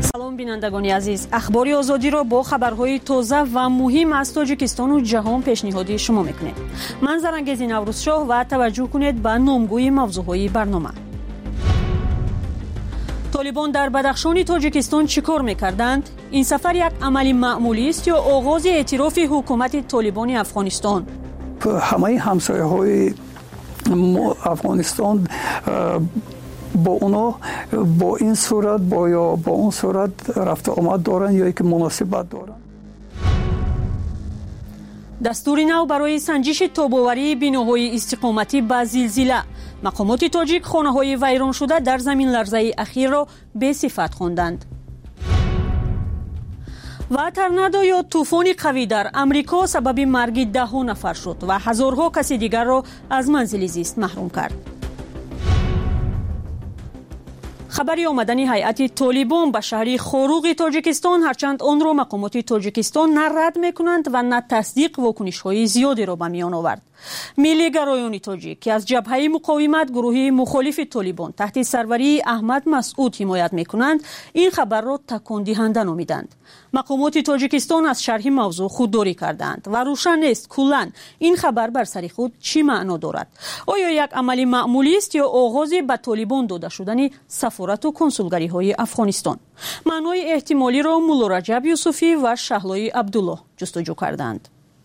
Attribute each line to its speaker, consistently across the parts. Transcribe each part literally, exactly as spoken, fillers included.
Speaker 1: سلام بینندگان عزیز، اخبار آزادی را با خبرهای تازه و مهم از تاجیکستان و جهان پیشنهادی شما میکنیم. من زرنگیز نوروزشاه و توجه کنید به نامگوی موضوعهای برنامه. طالبان در بدخشان تاجیکستان چیکار میکردند؟ این سفر یک عمل معمولی است یا آغاز اعتراف حکومت طالبان افغانستان؟
Speaker 2: همه همسایه‌های افغانستان با اونا با این صورت با یا با اون صورت رفت آمد دارن یا یک مناسبت دارن.
Speaker 1: دستور نو برای سنجش تاب‌آوری بناهای استقامتی به زلزله. مقامات تاجیک خانه‌های ویران شده در زمین لرزه اخیر را به صفت خواندند. و تورنادو یا طوفان قوی در امریکا سبب مرگ ده نفر شد و هزارها کسی دیگر را از منزل زیست محروم کرد. خبری آمدن هیئت طالبان به شهر خاروق تاجیکستان، هرچند آن را مقامات تاجیکستان نه رد میکنند و نه تصدیق واکنش‌های زیادی را به میان آورد. ملی گرایان تاجیک که از جبهه مقاومت گروه مخالف طالبان تحت سروری احمد مسعود حمایت میکنند، این خبر را تکان دهنده نامیدند. مقامات تاجیکستان از شرح موضوع خودداری کردند و روشن نیست کلاً این خبر بر سر خود چی معنا دارد. آیا یک عمل معمولی است یا آغاز به طالبان داده شدن سفارت و کنسولگری های افغانستان؟ معنای احتمالی را مولا رجب یوسفی و شهلای عبدالله جستجو کردند.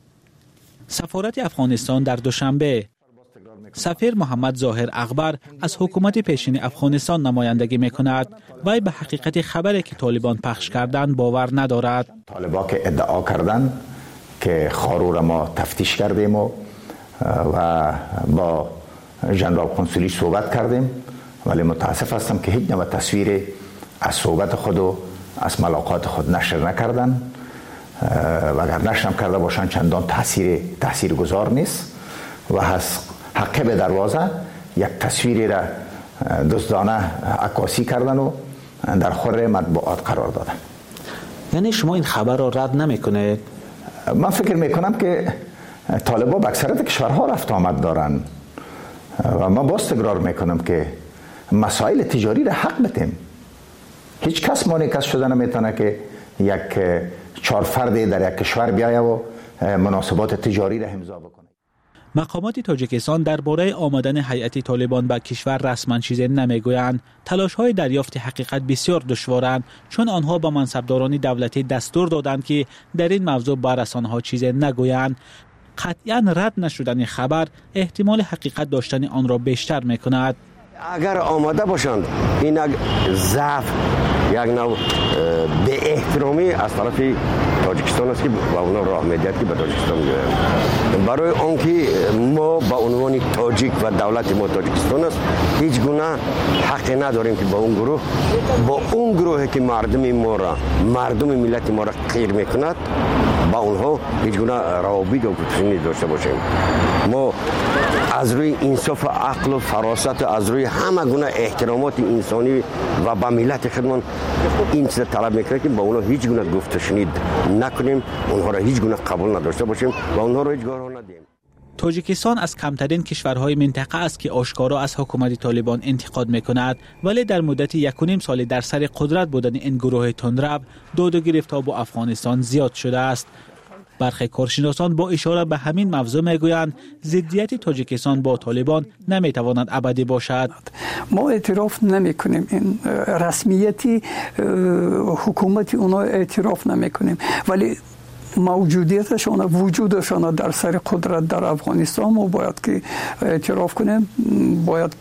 Speaker 3: سفارت افغانستان در دوشنبه سفیر محمد ظاهر اغبر از حکومت پیشین افغانستان نمایندگی میکند و به حقیقت خبری که طالبان پخش کردند باور ندارد.
Speaker 4: طالبان که ادعا کردند که خارو را ما تفتیش کردیم و, و با ژنرال قنصلی صحبت کردیم، ولی متاسف هستم که هیچ نوع تصویر از صحبت خود و از ملاقات خود نشر نکردند و اگر نشر کرده باشند چندان تاثیر تاثیرگذار نیست و هست حقه به دروازه یک تصویری را دزدانه عکاسی کردن و در خور مطبوعات قرار دادن.
Speaker 3: یعنی شما این خبر را رد نمیکنید؟
Speaker 4: من فکر میکنم که طالبان به اکثریت کشورها رفت آمد دارن و من باز تکرار میکنم که مسائل تجاری را حق بدیم. هیچ کس مانع کس شده نمیتونه که یک چهار فردی در یک کشور بیایه و مناسبات تجاری را امضا بکنه.
Speaker 3: مقامات تاجیکستان درباره آمدن هیئت طالبان به کشور رسما چیزی نمیگویند. تلاش‌های دریافت حقیقت بسیار دشوارند، چون آنها با منصبداران دولتی دستور دادند که در این موضوع با رسانه‌ها چیزی نگویند. قطعاً رد نشدن خبر احتمال حقیقت داشتن آن را بیشتر می‌کند.
Speaker 5: اگر آماده باشند این یک ضعف، یک نوع به احترامی از طرف تاجیکستان است که با اونا راه میدهد که به تاجیکستان بیایم. برای آنکه ما با عنوان تاجیک و دولت ما تاجیکستان است هیچ گونه حقی نداریم که با اون گروه با اون گروهی که مردم ما را مردم ملت ما را غیر میکند با اونها هیچ گونه روابط و گفتگویی داشته باشیم. ما از روی انصاف و عقل و فراست و از روی همه گونه احترامات انسانی و با ملت خودمان این چیز طلب میکنه که با اونها هیچ گونه گفت و شنید نکنیم، اونها را هیچ گونه قبول نداشته باشیم و اونها را هیچ گونه ندیم.
Speaker 3: تاجیکستان از کمترین کشورهای منطقه است که آشکارا از حکومت طالبان انتقاد میکند، ولی در مدت یک و نیم سال در سر قدرت بودن این گروه تندرو داد و گرفت‌ها با افغانستان زیاد شده است. برخی کارشناسان با اشاره به همین موضوع میگویند ضدیت تاجیکستان با طالبان نمیتواند ابدی باشد.
Speaker 2: ما اعتراف نمیکنیم، این رسمیتی حکومتی اونا اعتراف نمیکنیم، ولی موجودیتشان و وجودشان در سر قدرت در افغانستان ما باید که اعتراف کنیم. باید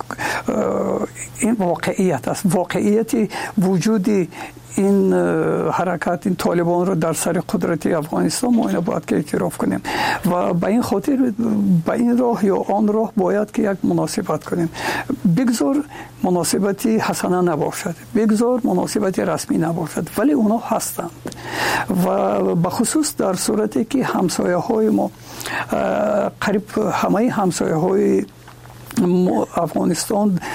Speaker 2: این واقعیت است، واقعیت وجودی این حرکت این طالبان رو در سر قدرت افغانستان ما اینو باید که اعتراف کنیم و به این خاطر به این راه یا آن راه باید که یک مناسبت کنیم. بگذار مناسبتی حسنه نباشد، بگذار مناسبتی رسمی نباشد، ولی اونا هستند و به خصوص در صورتی که همسایه های ما قریب همه همسایه های افغانستان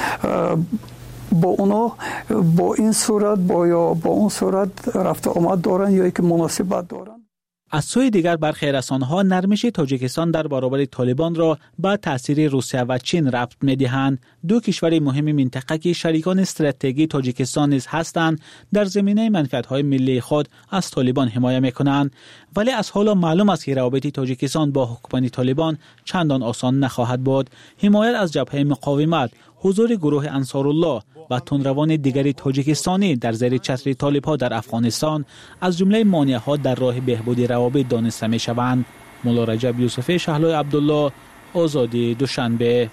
Speaker 2: با اونا با این صورت با یا با اون صورت رفت آمد دارن یا یک مناسبت دارن.
Speaker 3: از سوی دیگر برخی رسانه‌ها نرمش تاجیکستان در برابر طالبان را به تاثیر روسیه و چین ربط می‌دهند. دو کشور مهم منطقه که شریکان استراتژیکی تاجیکستان نیز هستند، در زمینه منفعت‌های ملی خود از طالبان حمایت می‌کنند، ولی از حالا معلوم است که روابط تاجیکستان با حکومت طالبان چندان آسان نخواهد بود. حمایت از جبهه مقاومت، حضور گروه انصارالله و تندروان دیگری تاجیکستانی در زیر چتر طالب‌ها در افغانستان از جمله مانع‌ها در راه بهبود روابط دانسته می‌شوند. مولا رجب یوسفی، شهلای عبدالله، آزادی، دوشنبه.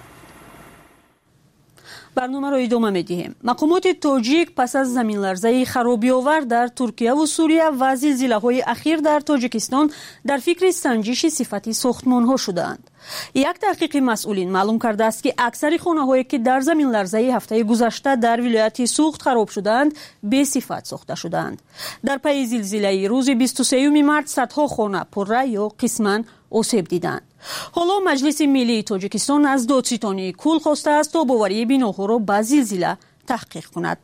Speaker 1: برنامه را ادامه می‌دهیم. مقامات تاجیک پس از زمین لرزه خرابی‌آور در ترکیه و سوریه و زلزله‌های اخیر در تاجیکستان در فکر سنجش صفت ساختمان‌ها شدند. یک تحقیق مسئولین معلوم کرده است که اکثر خانه‌هایی که در زمین لرزه هفته گذشته در ولایت سوخت خراب شدند به صفت ساخته شدند. در پی زلزله روز بیست و سوم مارس صدها خانه پره یا قسماً آسیب دیدند. حالا مجلس ملی تاجیکستان از دادستانی کل خواسته است تا باوری بناها را به زلزله تحقیق کند.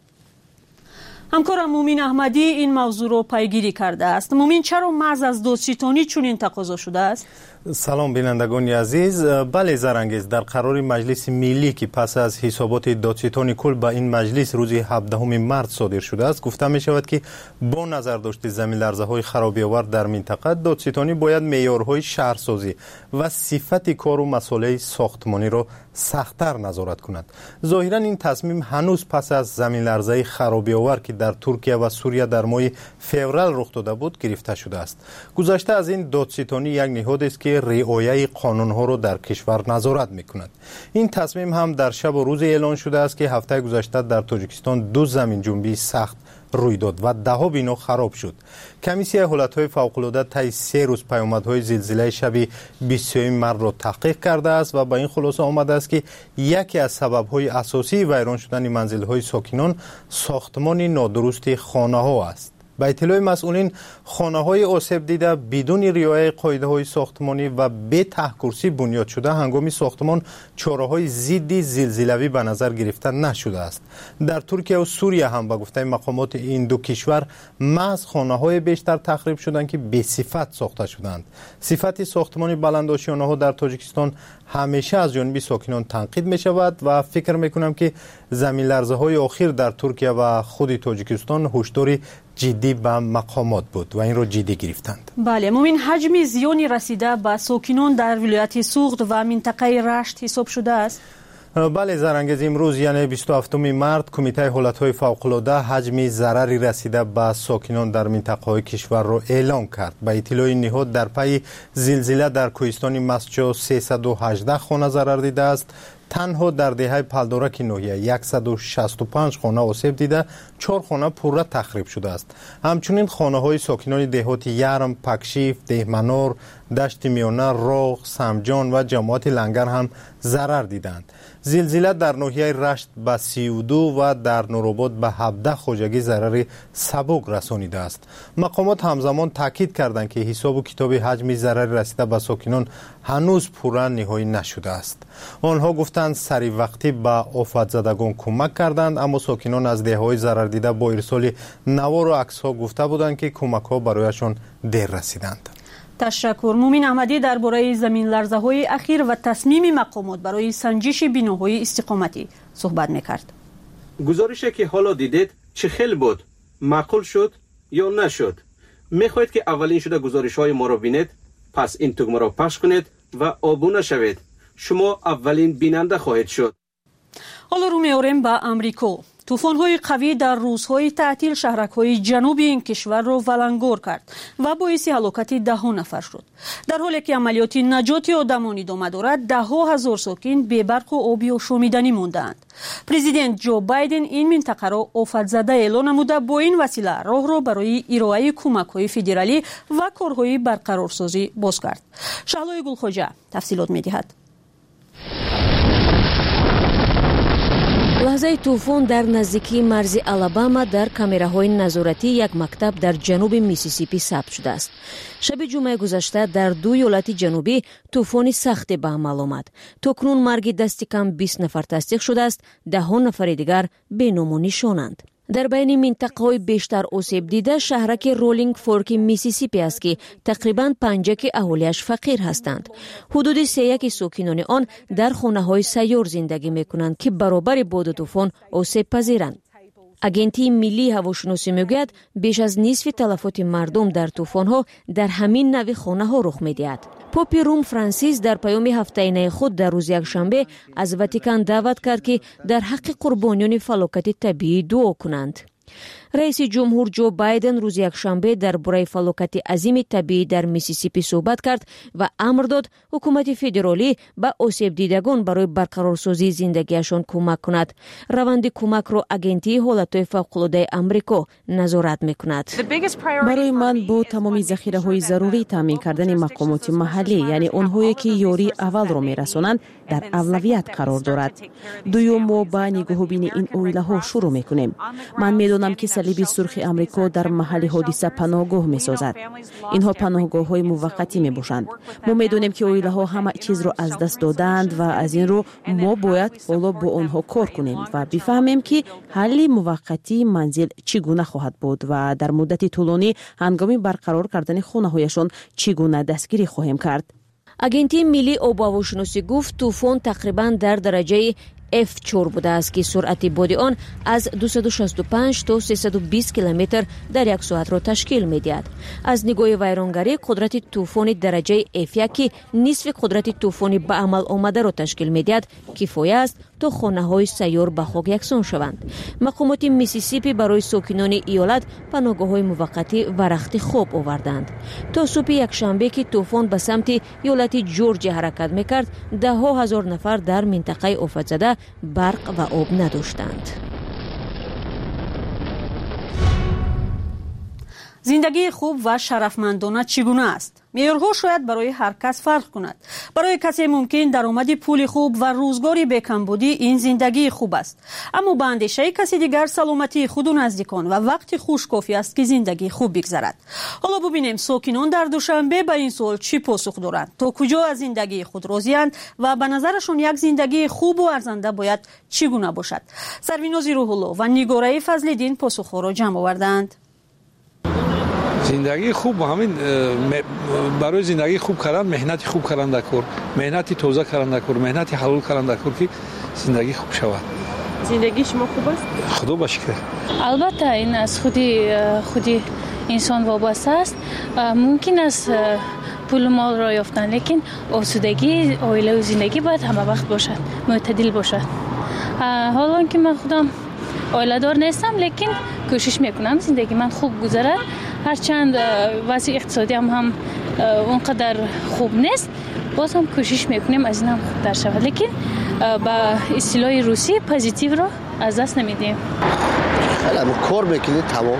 Speaker 1: همکارم مومین احمدی این موضوع را پیگیری کرده است. مومین، چرا محض از دادستانی چنین تقاضا شده است؟
Speaker 6: سلام بینندگان عزیز. بله زرانگیز، در قرار مجلس ملی که پس از حسابات دادستانی کل به این مجلس روز هفدهم مارس صادر شده است، گفته می شود که با نظر داشت زمین لرزه های خرابی آور در منطقه، دادستانی باید معیارهای شهرسازی و صفت کار و مسائل ساختمانی را سخت‌تر نظارت کند. ظاهرا این تصمیم هنوز پس از زمین لرزه خرابی آور که در ترکیه و سوریه در ماه فوریه رخ داده بود گرفته شده است. گذشته از این دادستانی یک نهاد است که رعایت قانون‌ها را در کشور نظارت می‌کند. این تصمیم هم در شب و روز اعلان شده است که هفته گذشته در تاجیکستان دو زمین جنبی سخت روی داد و ده ها بنا خراب شد. کمیسیون حالت‌های فوق‌العاده طی سه روز پیامدهای زلزله شب بیست و سوم مارس را تحقیق کرده است و به این خلاصه آمده است که یکی از سبب‌های اساسی ویران شدن منزل‌های ساکنان ساختمان نادرست خانه‌ها است. به اطلاع مسئولین، خانه‌های آسیب دیده بدون رعایت قاعده‌های ساختمانی و به تحکرسی بنیاد شده هنگام ساختمان چاره‌های ضد زلزله‌ای به نظر گرفته نشده است. در ترکیه و سوریه هم به گفته مقامات این دو کشور محض خانه‌های بیشتر تخریب شدند که به صفت ساخته شدند. صفت ساختمان بلندآشیانه‌ها در تاجیکستان همیشه از جانب ساکنان تنقید می شود و فکر می کنم که زمین لرزه های اخیر در ترکیه و خود تاجیکستان هشدار جدی به مقامات بود و این را جدی گرفتند.
Speaker 1: بله، مومین، حجم زیانی رسیده به ساکنان در ولایت سوخت و منطقه رشت حساب شده است؟
Speaker 6: بله زرانگیز، امروز یعنی بیست و هفتم مارس کمیته حالت‌های فوق‌العاده حجم ضرری رسیده به ساکنان در منطقه‌های کشور را اعلام کرد. به اطلاع نهاد در پی زلزله در کوهستان مسجد سیصد و هجده خانه ضرر دیده است. تنها در دهه پلدارک ناحیه صد و شصت و پنج خانه آسیب دیده، چهار خانه پوره تخریب شده است. همچنین خانه‌های ساکنان دهات یرم، پکشیف، دهمنار، دشت میانه، راغ، سمجان و جماعت لنگر هم ضرر دیدند. زلزله در ناحیه رشت به سی و دو و در نورآباد به هفده خواجگی ضرر سبک رسانیده است. مقامات همزمان تاکید کردند که حساب و کتاب حجم ضرر رسیده به ساکنان هنوز پورا نهایی نشده است. آنها گفتند سری وقتی به آفت زدگان کمک کردند، اما ساکنان از دهه‌های ضرر دیده با ارسال نوار و عکس‌ها گفته بودند که کمک‌ها برایشان دیر رسیدند.
Speaker 1: تشکر. مومین احمدی درباره زمین لرزه‌های اخیر و تصمیم مقامات برای سنجش بناهای استقامتی صحبت می‌کرد.
Speaker 7: گزارشی که حالا دیدید چه خیلی بود؟ معقول شد یا نشد؟ می‌خواهید که اولین شده گزارش‌های ما را بینید؟ پس این تگمه را پخش کنید و آبونه شوید. شما اولین بیننده خواهید شد.
Speaker 1: حالا رو می‌آوریم به امریکا. طوفان‌های قوی در روزهای تعطیل شهرک‌های جنوبی این کشور را ولنگور کرد و باعث هلاکت ده نفر شد. در حالی که عملیات نجات آدمان ادامه دارد، ده هزار ساکن بی برق و آب و شامیدنی ماندند. پرزیدنت جو بایدن این منطقه را آفت زده اعلام نموده با این وسیله راه را برای ارائه کمک‌های فدرالی و کارهای برقرارسازی باز کرد. شهلای گلخوجه تفصیلات می‌دهد.
Speaker 8: لحظه طوفان در نزدیکی مرز آلاباما در کامراهای نظارتی یک مکتب در جنوب میسیسیپی ثبت شده است. شب جمعه گذشته در دو ایالت جنوبی طوفان سختی به عمل آمد. تاکنون مرگ دست کم بیست نفر تصدیق شده است، ده نفر دیگر بی نام و نشانند. در بین منطقه‌های بیشتر آسیب دیده شهرک رولینگ فورک میسیسیپی است که تقریباً پنجک اهالیش فقیر هستند. حدود سه یک ساکنان آن در خانه‌های سیار زندگی می‌کنند که برابر باد و طوفان آسیب پذیرند. агентии миллии ҳавошиносӣ мегӯяд беш аз нисфи талафоти мардум дар тӯфонҳо дар ҳамин нави хонаҳо рух медиҳад. попи рум Франсис дар паёми ҳафтаинаи худ дар рӯзи якшанбе аз Ватикан даъват кард ки дар ҳаққи қурбониёни фалокати табиӣ дуо кунанд. раиси ҷумҳур ҷо Байден рӯзи якшанбе дар бораи фалокати азими табиӣ дар Миссисипи суҳбат кард ва амр дод ҳукумати федералӣ ба осебдидагон барои барқарорсозии зиндагиашон кӯмак кунад. раванди кӯмакро агентии ҳолатҳои фавқулодаи амрико назорат мекунад.
Speaker 9: барои ман бо тамоми захираҳои зарурӣ таъмин кардани мақомоти маҳаллӣ, яъне онҳое ки ёрии аввалро мерасонанд, дар авлавият қарор дорад. дуюм мо ба нигоҳубини ин оилаҳо шурӯъ мекунем. ман медонам ки салиби сурхи амрико дар маҳалли ҳодиса паноҳгоҳ месозад. инҳо паноҳгоҳҳои муваққатӣ мебошанд. мо медонем ки оилаҳо ҳама чизро аз даст додаанд ва аз ин рӯ мо бояд ҳоло бо онҳо кор кунем ва бифаҳмем ки ҳалли муваққатии манзил чӣ гуна хоҳад буд ва дар муддати тӯлонӣ ҳангоми барқарор кардани хонаҳояшон чӣ гуна дастгирӣ хоҳем кард. агентии миллии обу ҳавошиносӣ гуфт тӯфон тақрибан дар дараҷаи эф чор будааст ки суръати боди он аз дусаду шасту панҷ то сесаду бист километр дар як соатро ташкил медиҳад. аз нигоҳи вайронгарӣ қудрати тӯфони дараҷаи эф як ки нисфи қудрати тӯфони ба амал омадаро ташкил медиҳад кифоя аст то хонаҳои сайёр ба хок яксон шаванд. мақомоти Миссисипи барои сокинони иёлат паноҳгоҳҳои муваққатӣ ва рахти хоб оварданд. то субҳи якшанбе ки тӯфон ба самти иёлати Ҷорҷия ҳаракат мекард, даҳҳо ҳазор нафар дар минтақаи офатзада барқ ва об надоштанд.
Speaker 1: زندگی خوب و شرفمندانه چگونه است؟ معیارها شاید برای هر کس فرق کند. برای کسی ممکن درآمد پول خوب و روزگاری به کمبودی این زندگی خوب است، اما به اندیشه کسی دیگر سلامتی خود و نزدیکان و وقت خوش کافی است که زندگی خوب بگذرد. حالا ببینیم ساکنان در دوشنبه به این سوال چی پاسخ دارند، تا کجا از زندگی خود راضی‌اند و به نظرشون یک زندگی خوب و ارزنده باید چگونه باشد. سرویناز روح‌الله و نگاره فضل‌الدین پاسخ‌ها را جمع آوردند.
Speaker 10: زندگی خوب همین برای زندگی خوب کردن مهنت خوب کردن دکور، مهنت تازه کردن دکور، مهنت حلال کردن دکور که زندگی خوب شود.
Speaker 11: زندگی شما خوب است؟
Speaker 10: خدا باشکر.
Speaker 11: البته این از خودی خودی انسان وابسته است. ممکن است پول مال را یافتن، لیکن آسودگی عائله و زندگی باید همه وقت باشد، معتدل باشد. حالا که من خودم عائله دار نیستم، لیکن کوشش میکنم زندگی من خوب گذره. هرچند وضع اقتصادی هم هم اونقدر خوب نیست، باز هم کوشش میکنیم از این هم خوبتر شود، لیکن با اصطلاح روسی پوزیتیو رو از دست نمیدیم.
Speaker 12: خیلی کار میکنی تمام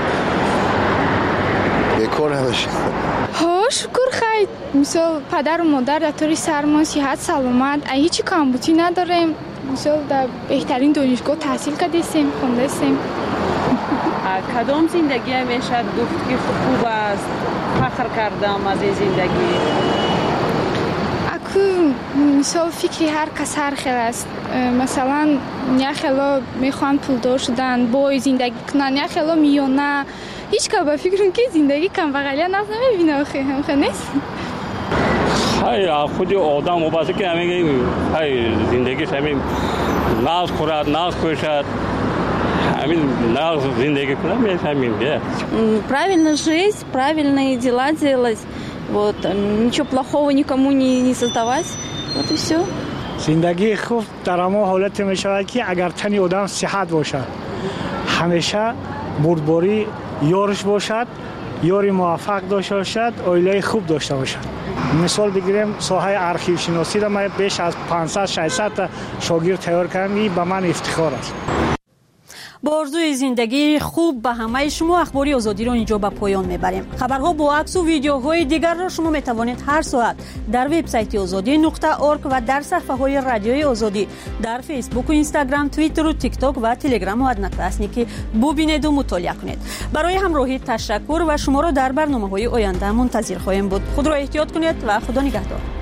Speaker 12: بیکار نباشه.
Speaker 13: ها شکر خیر. مثلا پدر و مادر در طور سرما صحت سلامت، هیچ کمبودی نداریم. مثلا در بهترین دانشگاه تحصیل کردیم، خوندیم.
Speaker 11: کدام زندگی همیشه گفت که خوب است، فخر کردم از این زندگی؟
Speaker 13: اکو مثال فکری هر کس هر خیلی است. مثلا یا خیلی میخوان پولدار شدن با زندگی کنن، یا خیلی میونه. هیچ که با فکرم که زندگی کم بغلی ناز نمیبینه آخه هم خیلی نیست.
Speaker 14: های خودی آدم مباسه که همین های زندگی همین ناز خورد، ناز کوشد. همین ناز زندگی کنم همین ده.
Speaker 15: Правильно жить, правильные дела делать, вот ничего плохого никому не не создавать, вот и все.
Speaker 16: زندگی خوب در اما حالت می شود که اگر تنی آدم صحت باشد، همیشه بردباری یارش باشد، یاری موفق داشته باشد، عائله خوب داشته باشد. مثال بگیریم ساحه آرشیو شناسی را من بیش از پانصد ششصد تا شاگرد تیار کردم، به من افتخار است.
Speaker 1: با آرزوی زندگی خوب به همه شما اخباری آزادی را اینجا به پایان میبریم. خبرها با عکس و ویدیوهای دیگر را شما میتوانید هر ساعت در وبسایت آزادی نقطه اورگ و در صفحه های رادیوی آزادی در فیسبوک و اینستاگرام، توییتر و تیک تاک و تلگرام و ادناکلاسنیکی ببینید و مطالعه کنید. برای همراهی تشکر و شما را در برنامه‌های آینده منتظر خواهیم بود. خود را احتیاط کنید و خدا نگهدار.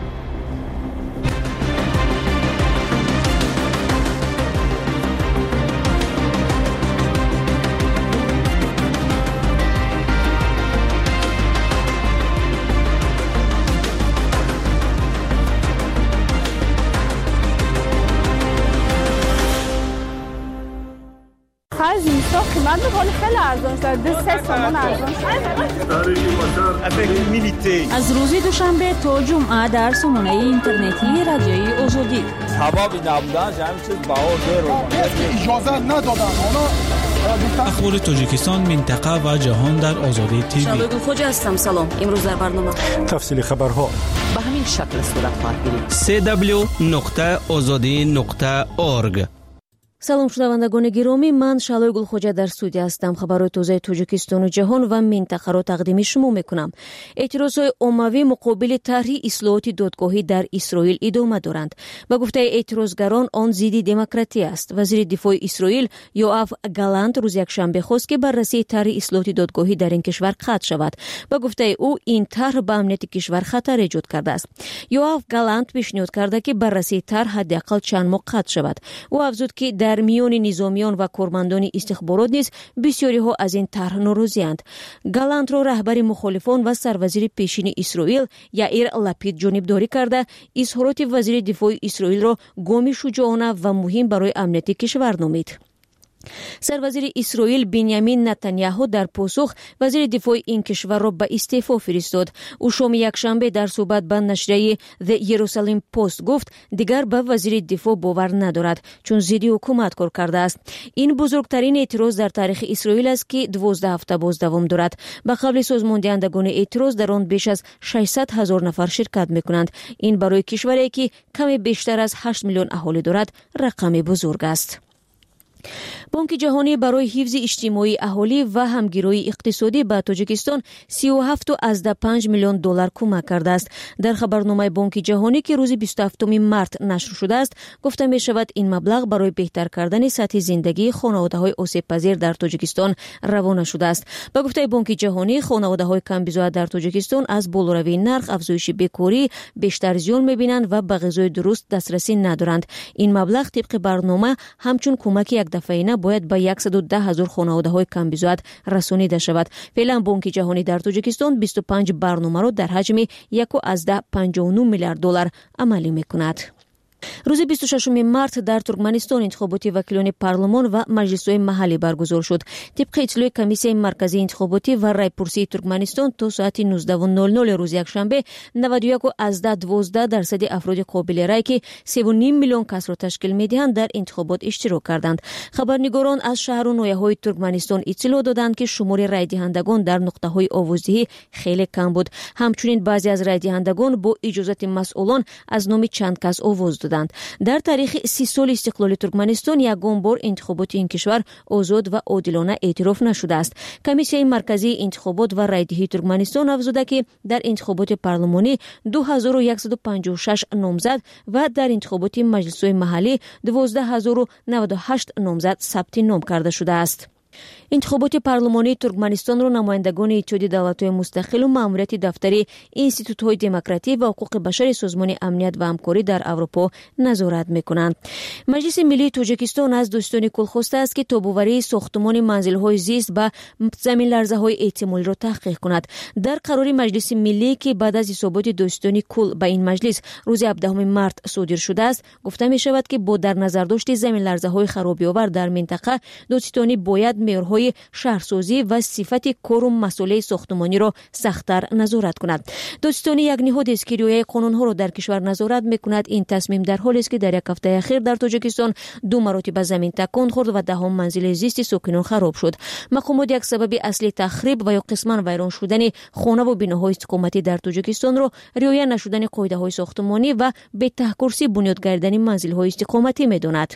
Speaker 17: قبل ولی خیلی ارزان شد. دو سه تومن ارزان شد.
Speaker 1: از روز دوشنبه تا جمعه در سامانه اینترنتی رادیوی آزادی.
Speaker 18: حبابی نبودن جمعی چیز بهار رو
Speaker 19: اجازه ندادن.
Speaker 3: اخبار تاجیکستان، منطقه و جهان در آزادی تیوی.
Speaker 20: شالوی خوج هستم. سلام. امروز در برنامه
Speaker 6: تفصیل خبرها
Speaker 20: به همین شکل صورت خواهد گرفت.
Speaker 21: سی دبلیو نقطه آزادی نقطه اورگ.
Speaker 8: салом шунавандагони гиромӣ, ман шалои гулхоҷа дар студия ҳастам. хабарҳои тозаи тоҷикистону ҷаҳон ва минтақаро тақдими шумо мекунам. эътирозҳои оммавӣ муқобили тарҳи ислоҳоти додгоҳӣ дар Исроил идома доранд. ба гуфтаи эътирозгарон, он зидди демократия аст. вазири дифои Исроил Йоав Галант рӯзи якшанбе хост ки баррасии тарҳи ислоҳоти додгоҳӣ дар ин кишвар қатъ шавад. ба гуфтаи ӯ, ин тарҳ ба амнияти кишвар хатар эҷод кардааст. Йоав Галант пешниҳод карда ки баррасии тарҳ ҳаддиақал чанд моҳ қатъ шавад. ӯ афзуд ки дар миёни низомиён ва кормандони истихборот низ бисёриҳо аз ин тарҳ норозиянд. Галантро раҳбари мухолифон ва сарвазири пешини Исроил Яир Лапид ҷонибдорӣ карда, изҳороти вазири дифои Исроилро гоми шуҷоона ва муҳим барои амнияти кишвар номид. сарвазири Исроил Биньямин Натаньяҳу дар посух вазири дифои ин кишварро ба истеъфо фиристод. ӯ шоми якшанбе дар суҳбат ба нашрияи The Jerusalem Post гуфт, дигар ба вазири дифоъ бовар надорад, чун зидди ҳукумат кор кардааст. ин бузургтарин эътироз дар таърихи Исроил аст ки дувоздаҳ ҳафта боз давом дорад. ба қавли созмондиҳандагони эътироз, дар он беш аз шашсад ҳазор нафар ширкат мекунанд. ин барои кишваре ки каме бештар аз ҳашт миллион аҳолӣ дорад рақами бузург аст. бонки ҷаҳонӣ барои ҳифзи иҷтимоии аҳолӣ ва ҳамгироии иқтисодӣ ба Тоҷикистон сию ҳафт азда панҷ миллион доллар кӯмак кардааст. дар хабарномаи Бонки ҷаҳонӣ ки рӯзи бисту ҳафтуми март нашр шудааст, гуфта мешавад, ин маблағ барои беҳтар кардани сатҳи зиндагии хонаводаҳои осебпазир дар Тоҷикистон равона шудааст. ба гуфтаи Бонки ҷаҳонӣ, хонаводаҳои камбизоат дар Тоҷикистон аз болоравии нарх, афзоиши бекорӣ бештар зиён мебинанд ва ба ғизои дуруст дастрасӣ надоранд. ин маблағ тибқи барнома ҳамчун кӯмаки якдафаина бояд ба яксаду даҳ ҳазор хонаводаҳои камбизоат расонида шавад. феълан Бонки ҷаҳонӣ дар Тоҷикистон бисту панҷ барномаро дар ҳаҷми як азда панҷоҳу нӯ миллиард доллар амалӣ мекунад. рӯзи бисту шашуми март дар Туркманистон интихоботи вакилони парлумон ва маҷлисҳои маҳаллӣ баргузор шуд. тибқи иттилои комиссияи марказии интихоботӣ ва райпурсии Туркманистон, то соати нуздаҳ нол нол рӯзи якшанбе наваду як азда дувоздаҳ дарсади афроди қобили рай ки севу ним миллион касро ташкил медиҳанд, дар интихобот иштирок карданд. хабарнигорон аз шаҳру ноҳияҳои Туркманистон иттилоъ доданд ки шумори райдиҳандагон дар нуқтаҳои овоздиҳӣ хеле кам буд. ҳамчунин баъзе аз райдиҳандагон бо иҷозати масъулон аз номи чанд кас овоз доданд. дар таърихи си соли истиқлоли Туркманистон ягон бор интихоботи ин кишвар озод ва одилона эътироф нашудааст. комиссияи марказии интихобот ва райдиҳии Туркманистон афзуда ки дар интихоботи парлумонӣ ду ҳазору яксаду панҷоҳу шаш номзад ва дар интихоботи маҷлисҳои маҳаллӣ дувоздаҳ ҳазору наваду ҳашт номзад сабти ном карда шудааст. интихоботи парлумонии Туркманистонро намояндагони иттиҳоди давлатҳои мустақилу маъмурияти дафтари институтҳои демократӣ ва ҳуқуқи башари Созмони амният ва ҳамкорӣ дар Аврупо назорат мекунанд. маҷлиси миллии Тоҷикистон аз дӯстони кул хостааст ки тобоварии сохтумони манзилҳои зист ба заминларзаҳои эҳтимолиро таҳқиқ кунад. дар қарори маҷлиси миллӣ ки баъд аз ҳисоботи дӯстони кул ба ин маҷлис рӯзи ҳабдаҳуми март содир шудааст, гуфта мешавад ки бо дар назардошти заминларзаҳои харобиовар дар минтақа, додситонӣ бояд меъёрҳои шаҳрсозӣ ва сифати кору масъулияи сохтумониро сахттар назорат кунад. додситонӣ як ниҳодест ки риояи қонунҳоро дар кишвар назорат мекунад. ин тасмим дар ҳолест ки дар як ҳафтаи ахир дар Тоҷикистон ду маротиба замин такон хӯрд ва даҳон манзили зисти сокинон хароб шуд. мақомот як сабаби аслии тахриб ва ё қисман вайрон шудани хонаву биноҳои истиқоматӣ дар Тоҷикистонро риоя нашудани қоидаҳои сохтумонӣ ва бетаҳкурсӣ бунёд гардидани манзилҳои истиқоматӣ медонад.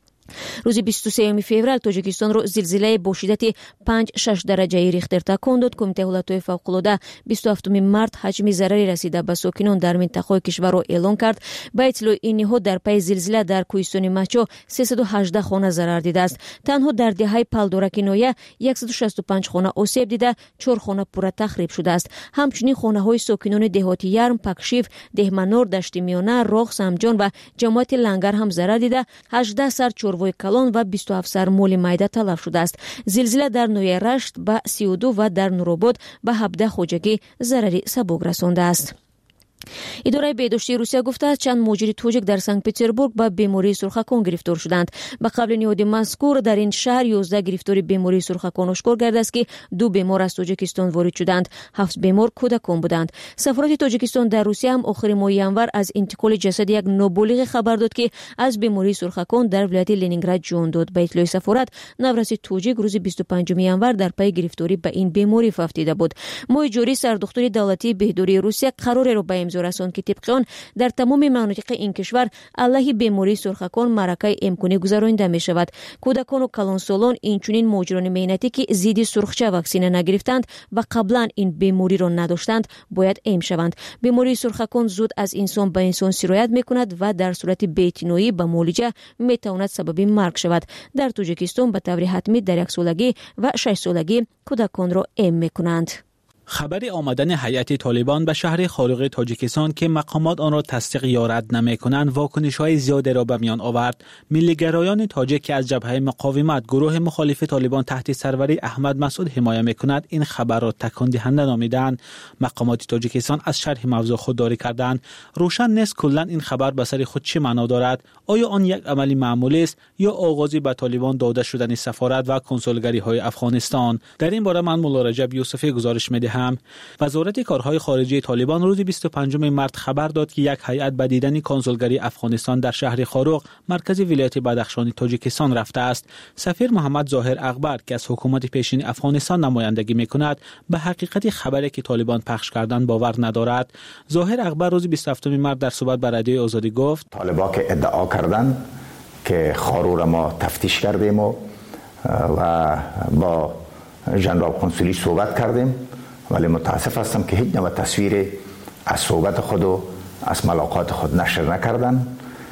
Speaker 8: рӯзи бисту сеюми феврал Тоҷикистонро зилзилаи бо шиддати панҷ шаш дараҷаи Рихтер такон дод. Кумитаи ҳолатҳои фавқулода бисту ҳафтуми март ҳаҷми зарари расида ба сокинон дар минтақаҳои кишварро эълон кард. ба иттилои ин ниҳод, дар пайи зилзила дар кӯҳистони Мачо сесаду ҳаждаҳ хона зарар дидааст. танҳо дар деҳаи Палдораки ноҳия яксаду шасту панҷ хона осеб дида, чор хона пурра тахриб шудааст. ҳамчунин хонаҳои сокинони деҳоти Ярм, Пакшиф, Деҳманор, Дашти Миёна, Роғ, Самҷон ва ҷамоати Лангар ҳам зарар дида, ҳаждаҳ сар чорвои калон ва бисту ҳафт сар моли майда талаф шудааст. зилзила дар ноҳияи Рашт ба си ду ва дар Нуробод ба ҳабдаҳ хоҷагӣ зарари сабук расондааст. اداره بهداشتی روسیه گفته است چند مهاجر تاجیک در سنت پترزبورگ با بیماری سرخکان گرفتار شدند. به قبل نهاد مذکور در این شهر یازده گرفتاری بیماری سرخکان آشکار گردید است که دو بیمار از تاجیکستان وارد شدند. هفت بیمار کودکان بودند. سفارت تاجیکستان در روسیه هم آخر ماه ینور از انتقال جسد یک نابالغ خبر داد که از بیماری سرخکان در ولایت لنینگراد جان داد. به اطلاع سفارت نورس تاجیک روز بیست و پنجم ینور در پی گرفتاری به این بیماری افتاده بود. ماه جاری سردختور دولتی بهداری روسیه قرار را به امضا رساند که طبق آن در تمام مناطق این کشور علیه بیماری سرخکان معرکه امکانی گذرانده می شود. کودکان و کلانسالان اینچنین مهاجران مهنتی که ضد سرخچه واکسینه نگرفتند و قبلا این بیماری را نداشتند باید ایم شوند. بیماری سرخکان زود از انسان به انسان سرایت می کند و در صورت بی‌اعتنایی به معالجه می تواند سبب مرگ شود. در تاجیکستان به طور حتمی در یک سالگی و شش سالگی کودکان را ایم می کنند.
Speaker 3: خبر آمدن هیئت طالبان به شهر خارق تاجیکستان که مقامات آن را تصدیق یا رد نمی‌کنند واکنش‌های زیادی را به میان آورد. ملی‌گرایان تاجیک که از جبهه مقاومت گروه مخالف طالبان تحت سروری احمد مسعود حمایت می‌کند این خبر را تکان دهنده نامیدند. مقامات تاجیکستان از شرح موضوع خودداری کردند. روشن نیست کلاً این خبر به سر خود چه معنا دارد. آیا آن یک عملی معمولی است یا آغازی به طالبان داده شدن سفارت و کنسولگری‌های افغانستان؟ در این باره من مولا رجب یوسفی گزارش می‌دهم. هم وزارت کارهای خارجه طالبان روز بیست و پنجم مارس خبر داد که یک هیئت به دیدن کنسولگری افغانستان در شهر خارق مرکز ولایت بدخشان تاجیکستان رفته است. سفیر محمد ظاهر اکبر که از حکومت پیشین افغانستان نمایندگی می‌کند به حقیقت خبری که طالبان پخش کردن باور ندارد. ظاهر اکبر روز بیست و هفتم مارس در صحبت با رادیوی آزادی گفت
Speaker 4: طالبان که ادعا کردند که خارق را ما تفتیش کردیم و با ژنرال کنسولی صحبت کردیم، ولی متاسف هستم که هیچ نوع تصویر از صحبت خود و از ملاقات خود نشر نکردن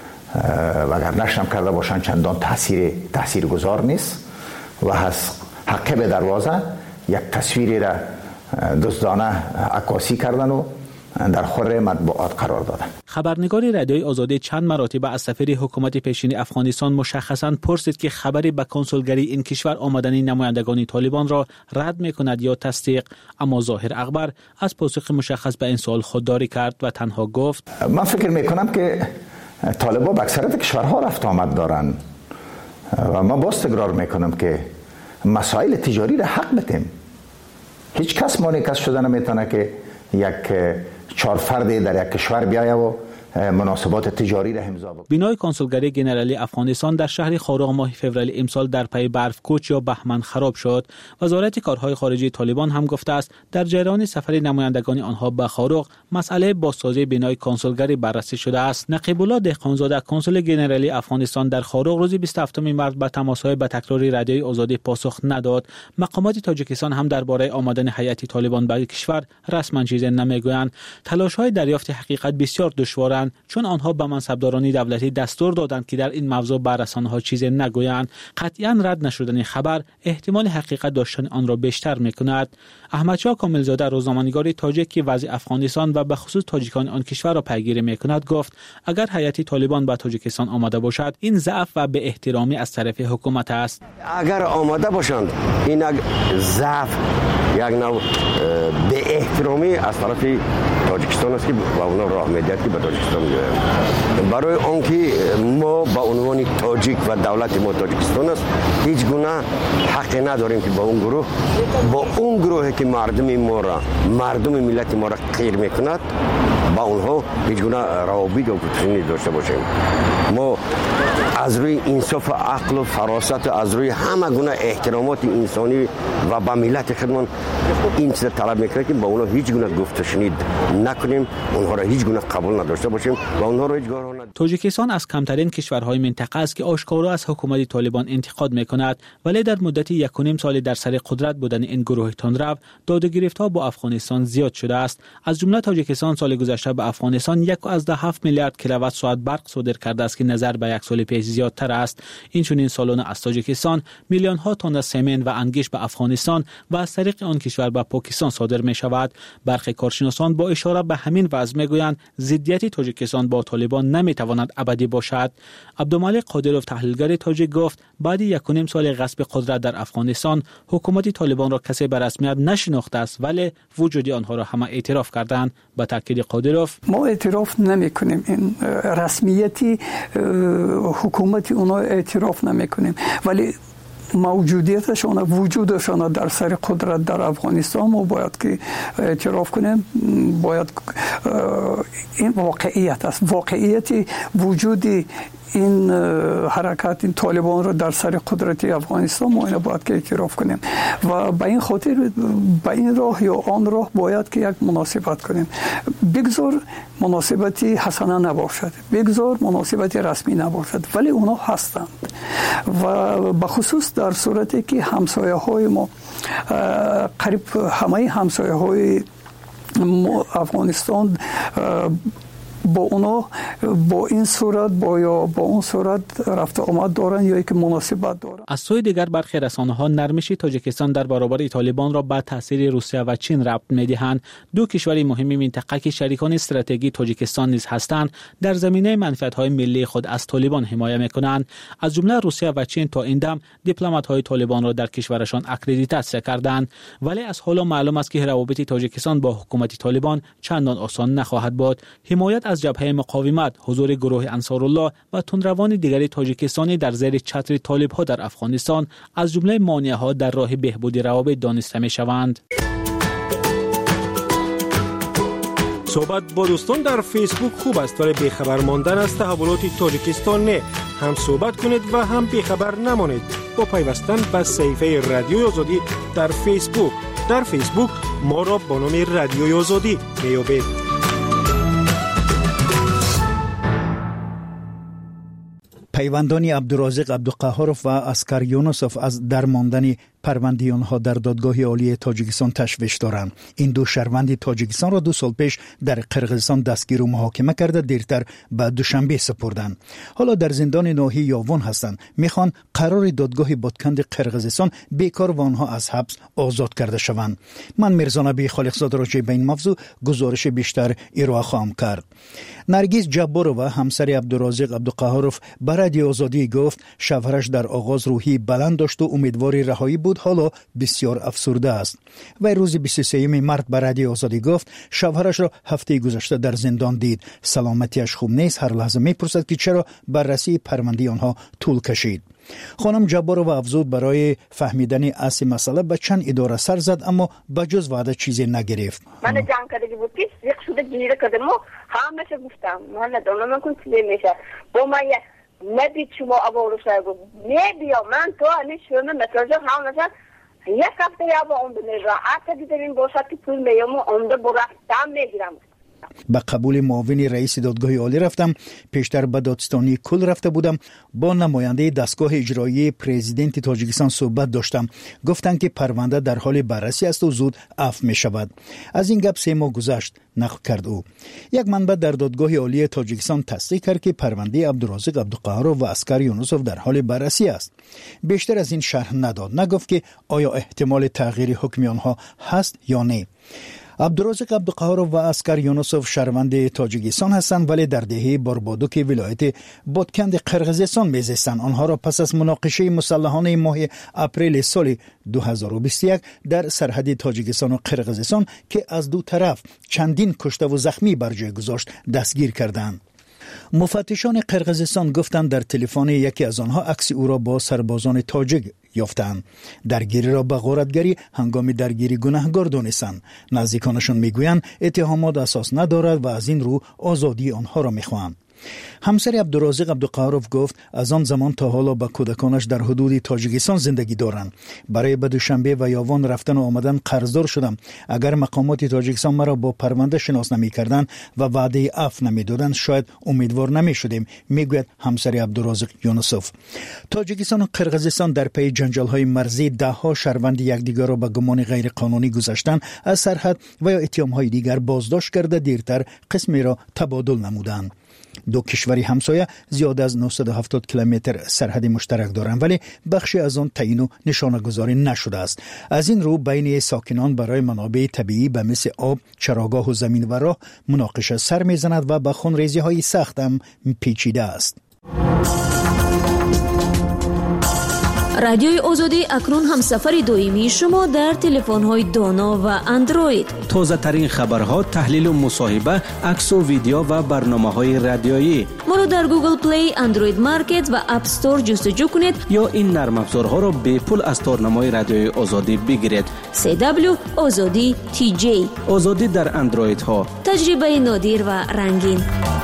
Speaker 4: و اگر نشر کرده باشند چندان تاثیر تاثیرگذار نیست و از حقه به دروازه یک تصویری را دزدانه عکاسی کردن و در خور مطبوعات قرار دادن.
Speaker 3: خبرنگار رادیوی آزادی چند مراتب از سفیر حکومت پیشین افغانستان مشخصاً پرسید که خبری به کنسولگری این کشور آمدن نمایندگان طالبان را رد می‌کند یا تصدیق، اما ظاهر اکبر از پاسخ مشخص به این سوال خودداری کرد و تنها گفت
Speaker 4: من فکر می‌کنم که طالبان به اکثریت کشورها رفت آمد دارند و ما باز تکرار می‌کنم که مسائل تجاری را حق بدیم. هیچ کس مانع شده نمیتونه که یک چهار فردی در یک کشور بیاید و مناسبات تجاری را امضا بکنه.
Speaker 3: بنای کنسولگری ژنرالی افغانستان در شهر خارق ماه فوریه امسال در پی برف کوچ یا بهمن خراب شد. وزارت کارهای خارجه طالبان هم گفته است در جریان سفر نمایندگان آنها به خارق مسئله بازسازی بنای کنسولگری بررسی شده است. نقیب الله دهقانزاده کنسول ژنرالی افغانستان در خارق روز بیست و هفتم مارس به تماس‌های به تکراری رادیوی آزادی پاسخ نداد. مقامات تاجیکستان هم درباره آمدن هیئت طالبان به کشور رسما چیزی نمیگویند. تلاش‌های دریافت حقیقت بسیار دشوارند چون آنها به منصبداران دولتی دستور دادند که در این موضوع به رسانه‌ها چیزی نگویند. قطعاً رد نشدن خبر احتمال حقیقت داشتن آن را بیشتر می‌کند. احمدشاه کاملزاده روزنامه‌نگار تاجیک که وضع افغانستان و به خصوص تاجیکان آن کشور را پیگیری می‌کند گفت اگر هیئت طالبان به تاجیکستان آمده باشد این ضعف و به احترامی از طرف حکومت است.
Speaker 5: اگر آمده باشند این ضعف یک نوع به احترامی از طرف تاجیکستان است که با اونا راه میدهد که به تاجیکستان بیایم. برای آنکه ما به عنوان تاجیک و دولت ما تاجیکستان است هیچ گونه حق نداریم که با اون گروه با اون گروهی که مردم ما را مردم ملت ما را غیر میکند با اونها هیچ گونه روابط و گفتگو داشته باشیم. ما از روی انصاف و عقل و فراست و از روی همه گونه احترامات انسانی و با ملت خودمان این چیز طلب میکنه که با اونها هیچ گونه گفت و شنید نکنیم، اونها را هیچ گونه قبول نداشته باشیم و اونها را هیچ گونه ند...
Speaker 3: تاجیکستان از کمترین کشورهای منطقه است که آشکارا از حکومت طالبان انتقاد میکند، ولی در مدت یک و نیم سال در سر قدرت بودن این گروه تندرو داد و گرفت‌ها با افغانستان زیاد شده است. از جمله تاجیکستان سال گذشته به افغانستان یک و از ده هفت میلیارد کیلووات ساعت برق صادر کرده است که نظر به یک سال پیش زیادتر است. این چنین سالانه از تاجیکستان میلیون ها تن سمن و انگشت به افغانستان و از طریق آن کشور به پاکستان صادر می شود. برخی کارشناسان با اشاره به همین وضع میگویند ضدیت تاجیکستان با طالبان نمیتواند ابدی باشد. عبدالمالک قادروف تحلیلگر تاجیک گفت بعد یک و نیم سال غصب قدرت در افغانستان حکومت طالبان را کسی به رسمیت نشناخته است ولی وجود آنها را همه اعتراف کردند. با تاکید قادروف اعتراف؟
Speaker 2: ما اعتراف نمی کنیم، این رسمیتی حکومت اونا اعتراف نمی کنیم، ولی موجودیتشان وجودشان در سر قدرت در افغانستان ما باید که اعتراف کنیم. باید این واقعیت است، واقعیت وجودی این حرکت این طالبان رو در سر قدرت افغانستان ما اینو باید که اعتراف کنیم و به این خاطر به این راه یا آن راه باید که یک مناسبت کنیم. بگذار مناسبتی حسنه نباشد، بگذار مناسبتی رسمی نباشد، ولی اونا هستند و به خصوص در صورتی که همسایه های ما قریب همه همسایه های افغانستان با اونا با این صورت با یا با اون صورت رفت آمد دارن یا یک مناسبت دارن.
Speaker 3: از سوی دیگر برخی رسانه‌ها نرمش تاجیکستان در برابر طالبان را به تاثیر روسیه و چین ربط می‌دهند. دو کشور مهم منطقه که شریکان استراتژیک تاجیکستان نیز هستند در زمینه منفعت‌های ملی خود از طالبان حمایت می‌کنند. از جمله روسیه و چین تا این دم دیپلمات‌های طالبان را در کشورشان اکریدیتاسیون کردند، ولی از حالا معلوم است که روابط تاجیکستان با حکومت طالبان چندان آسان نخواهد بود. حمایت از جبهه مقاومت، حضور گروه انصارالله و تندروان دیگر تاجیکستانی در زیر چتر طالب‌ها در افغانستان از جمله مانع‌ها در راه بهبود روابط دانسته می‌شوند.
Speaker 22: صحبت با دوستان در فیسبوک خوب است، ولی بیخبر ماندن از تحولات تاجیکستان نه. هم صحبت کنید و هم بیخبر نمانید با پیوستن به صفحه رادیوی آزادی در فیسبوک. در فیسبوک ما را با نام رادیوی آزادی میابید.
Speaker 23: پیوندان عبدالرازق عبدالقهارов و اسکر یونسوف از درماندن پرونده آنها در دادگاه عالی تاجیکستان تشویش دارند. این دو شهروند تاجیکستان را دو سال پیش در قرقیزستان دستگیر و محاکمه کرده دیرتر به دوشنبه سپردند. حالا در زندان ناحیه یاون هستند. میخوان قرار دادگاه بادکند قرقیزستان بیکار و آنها از حبس آزاد کرده شوند. من میرزا نبی خالقزاده راجع به این موضوع گزارش بیشتر ارائه خواهم کرد. نرگس جبارova همسر عبدالرازق عبدالقهارov به رادیو آزادی گفت شوهرش در آغاز روحی بلند داشت و امیدوار رهایی بود، حالا بسیار افسرده است. و روز بیست و سوم مارس به رادیو آزادی گفت شوهرش را هفته گذشته در زندان دید. سلامتیش خوب نیست، هر لحظه میپرسد که چرا بررسی پرونده آنها طول کشید. خانم جبارova افزود برای فهمیدن اصل مسئله به چند اداره سر زد اما بجز وعده چیزی نگرفت.
Speaker 24: من جنگ کرده بود که یک شده گیره کردم و همه گفتم من ندونم من کنم چی میشه با من ندید شما ابو رسای گفت نه بیا من تو همیش شما متوجه هم نشد یک هفته یا با اون بنیر را حتی دیدیم باشد که پول میام و اون ده برفتم میگیرم.
Speaker 23: به قبول معاون رئیس دادگاه عالی رفتم. پیشتر به دادستانی کل رفته بودم. با نماینده دستگاه اجرایی پرزیدنت تاجیکستان صحبت داشتم. گفتند که پرونده در حال بررسی است و زود عفو می شود. از این گپ سه ماه گذشت، نقل کرد او. یک منبع در دادگاه عالی تاجیکستان تصدیق کرد که پرونده عبدالرازق عبدالقهارov و اسکر یونسوف در حال بررسی است. بیشتر از این شرح نداد. نگفت که آیا احتمال تغییر حکم آنها هست یا نه. عبدالرازق عبدالقهارov و اسکر یونسوف شهروند تاجیکستان هستند ولی در دهه باربادوک ولایت بادکند قرقیزستان میزیستند. آنها را پس از مناقشه مسلحانه ماه اپریل سال دو هزار و بیست و یک در سرحد تاجیکستان و قرقیزستان که از دو طرف چندین کشته و زخمی بر جای گذاشت دستگیر کردند. مفتشان قرقیزستان گفتند در تلفن یکی از آنها عکس او را با سربازان تاجیک یافتند. درگیری را به غارتگری هنگام درگیری گناهکار دانستند. نزدیکانشان میگویند اتهامات اساس ندارد و از این رو آزادی آنها را میخواهند. همسر عبدالرازق عبدالقهارov گفت از آن زمان تا حالا با کودکانش در حدود تاجیکستان زندگی دارند. برای به دوشنبه و یاون رفتن و آمدن قرضدار شدم. اگر مقامات تاجیکستان مرا با پرونده شناس نمی کردند و وعده عفو نمی دادند شاید امیدوار نمی شدیم، میگوید همسر عبدالرازق یونسوف. تاجیکستان و قرقیزستان در پی جنجال های مرزی ده ها شهروند یکدیگر را به گمان غیر قانونی گذاشتن از سرحد و یا اتهام های دیگر بازداشت کرده دیرتر قسمی را تبادل نمودند. دو کشوری همسایه زیاد از نهصد و هفتاد کیلومتر سرحد مشترک دارند ولی بخشی از آن تعیین و نشانه گذاری نشده است. از این رو بین ساکنان برای منابع طبیعی به مثل آب، چراگاه و زمین و راه مناقشه سر میزند و به خونریزی های سخت هم پیچیده است.
Speaker 8: رادیوی آزادی اکنون همسفر دائمی شما در تلفن‌های دانا و اندروید.
Speaker 21: تازه ترین خبرها، تحلیل و مصاحبه، عکس و ویدیو و برنامه‌های رادیویی.
Speaker 8: ما رو در گوگل پلی، اندروید مارکت و اپ استور جستجو کنید
Speaker 21: یا این نرم افزارها را به پول از تارنمای رادیوی آزادی بگیرید.
Speaker 8: سی دبلیو آزادی تی جی.
Speaker 21: آزادی در اندروید ها.
Speaker 8: تجربه نادر و رنگین.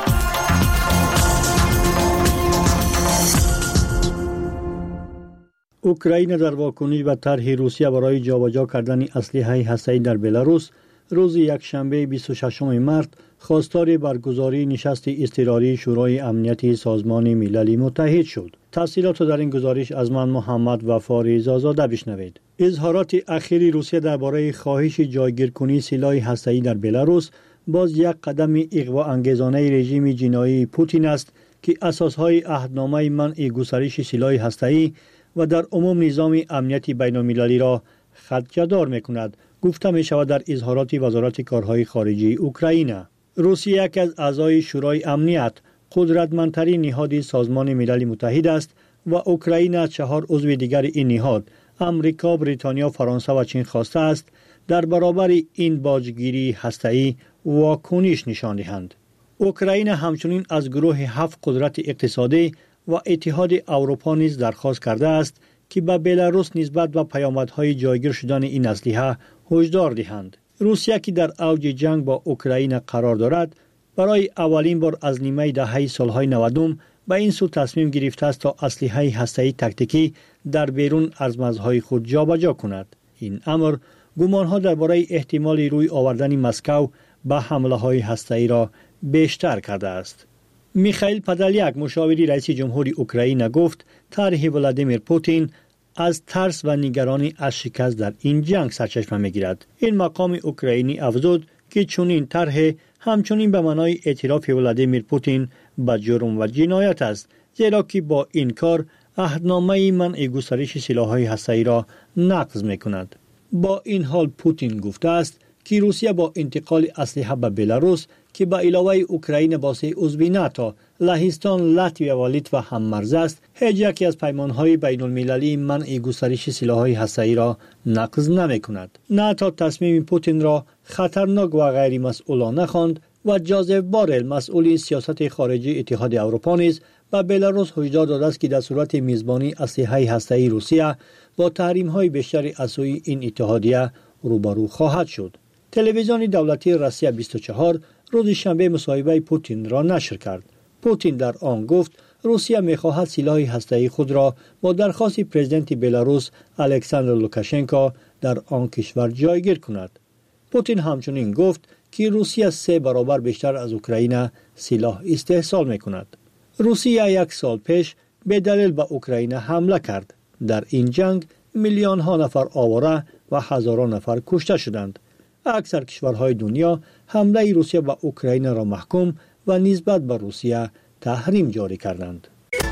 Speaker 7: اوکراین در واکنش به طرح روسیه برای جابجا کردن اسلحه هسته‌ای در بلاروس روز یکشنبه بیست و ششم مارس خواستار برگزاری نشست اضطراری شورای امنیتی سازمان ملل متحد شد. تفصیلات در این گزارش از من محمد وفا رضازاده بشنوید. اظهارات اخیر روسیه درباره خواهش جایگیر کنی سلاح هسته‌ای در بلاروس باز یک قدم اغوا انگیزانه رژیم جنایی پوتین است که اساسهای عهدنامه منع گسترش سلاح هسته‌ای و در عموم نظام امنیتی بین المللی را خدشه‌دار می‌کند، گفته می‌شود در اظهارات وزارت کارهای خارجه اوکراین. روسیه یک از اعضای شورای امنیت، قدرتمندترین نهاد سازمان ملل متحد است و اوکراین از چهار عضو دیگر این نهاد، امریکا، بریتانیا، فرانسه و چین خواسته است در برابر این باجگیری هسته‌ای واکنش نشان دهند. اوکراین همچنین از گروه هفت قدرت اقتصادی و اتحاد اروپا نیز درخواست کرده است که به بلاروس نسبت به پیامدهای جایگیر شدن این اسلحه هشدار دهند. روسیه که در اوج جنگ با اوکراین قرار دارد، برای اولین بار از نیمه دهه سالهای نودم به این سو تصمیم گرفته است تا اسلحه هسته‌ای تاکتیکی در بیرون از مرزهای خود جابجا کند. این امر گمانها درباره احتمال روی آوردن مسکو به حمله‌های هسته‌ای را بیشتر کرده است. میخائیل پادلیاک، مشاوری رئیس جمهوری اوکراین، گفت طرح ولادیمیر پوتین از ترس و نگرانی از شکست در این جنگ سرچشمه میگیرد. این مقام اوکراینی افزود که چنین طرح همچنین به معنای اعتراف ولادیمیر پوتین به جرم و جنایت است، زیرا که با این کار عهدنامه منع گسترش سلاح‌های هسته‌ای را نقض میکند. با این حال پوتین گفته است که روسیه با انتقال اسلحه به بلاروس که به علاوه اوکراین با سه عضو ناتو، لهستان، لاتویا و لیتوا هم مرز است، هیچ یکی از پیمانهای بین المللی منع گسترش سلاح‌های هسته‌ای را نقض نمی‌کند. ناتو تصمیم پوتین را خطرناک و غیر مسئولانه خواند و جوزف بارل، مسئول سیاست خارجی اتحاد اروپا، نیز به بلاروس هشدار داده است که در صورت میزبانی اسلحه هسته‌ای روسیه با تحریم‌های بیشتر از سوی این اتحادیه روبرو خواهد شد. تلویزیون دولتی روسیه بیست و چهار روز شنبه مصاحبه پوتین را نشر کرد. پوتین در آن گفت روسیه می‌خواهد سلاح هسته‌ای خود را با درخواست پرزیدنت بلاروس الکساندر لوکاشنکو در آن کشور جایگیر کند. پوتین همچنین گفت که روسیه سه برابر بیشتر از اوکراین سلاح استحصال می‌کند. روسیه یک سال پیش به دلیل به اوکراین حمله کرد. در این جنگ میلیون ها نفر آواره و هزاران نفر کشته شدند. اکثر کشورهای دنیا حمله روسیه به اوکراین را محکوم و نسبت به روسیه تحریم جاری کردند.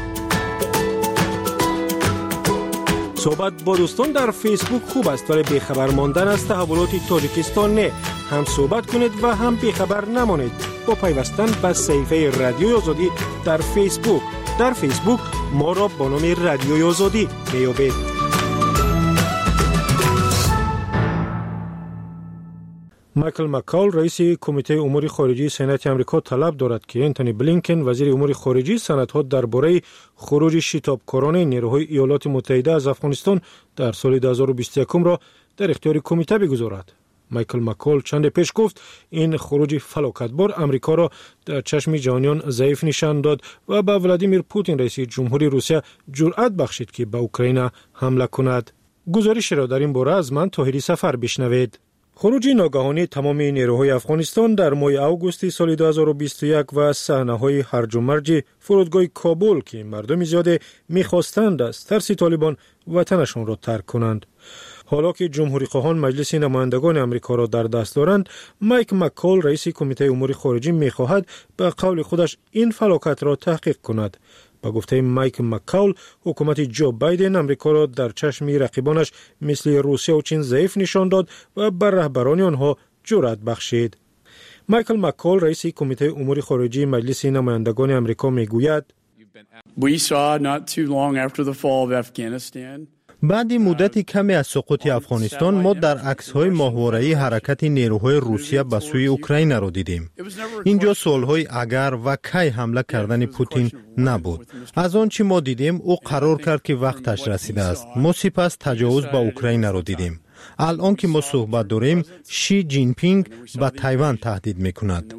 Speaker 22: صحبت با دوستان در فیسبوک خوب است، ولی بیخبر ماندن از تحولات تاجیکستان نه. هم صحبت کنید و هم بیخبر نمانید با پیوستن به صفحه رادیوی آزادی در فیسبوک. در فیسبوک ما را با نام رادیوی آزادی میابید. مایکل مکال، رئیس کمیته امور خارجه سنات آمریکا، طلب دارد که انتونی بلینکن، وزیر امور خارجه، سندها درباره خروج شتابکاران نیروهای ایالات متحده از افغانستان در سال دو هزار و بیست و یک را در اختیار کمیته بگذارد. مایکل مکال چند پیش گفت این خروج فلاکتبار امریکا را در چشم جهانیان ضعیف نشان داد و به ولادیمیر پوتین، رئیس جمهوری روسیه، جرأت بخشید که به اوکراین حمله کند. گزارش را در این باره از من طاهری سفر بشنوید. خروج ناگهانی تمام نیروهای افغانستان در ماه اوگوست سال دو هزار و بیست و یک و صحنه‌های هرج و مرج فرودگاه کابل که مردم زیاد می‌خواستند از ترس طالبان وطنشان را ترک کنند. حالا که جمهوری خواهان مجلس نمایندگان امریکا را در دست دارند، مایک مکال، رئیس کمیته امور خارجه، می‌خواهد به قول خودش این فلاکت را تحقیق کند. با گفته مایک مکال، حکومت جو بایدن امریکا را در چشم رقیبانش مثل روسیه و چین ضعیف نشان داد و بر رهبران آنها جرأت بخشید. مایکل مکال، رئیس کمیته امور خارجه مجلس نمایندگان امریکا، میگوید:
Speaker 9: We saw not too long after the fall of Afghanistan
Speaker 6: بعد مدت کمی از سقوط افغانستان ما در عکس‌های ماهواره‌ای حرکت نیروهای روسیه به سوی اوکراین را دیدیم. اینجا سوال‌های اگر و کی حمله کردن پوتین نبود. از آنچه ما دیدیم او قرار کرد که وقتش رسیده است. ما سپس تجاوز به اوکراین را دیدیم. الان که ما صحبت داریم شی جین پینگ به تایوان تهدید می‌کند.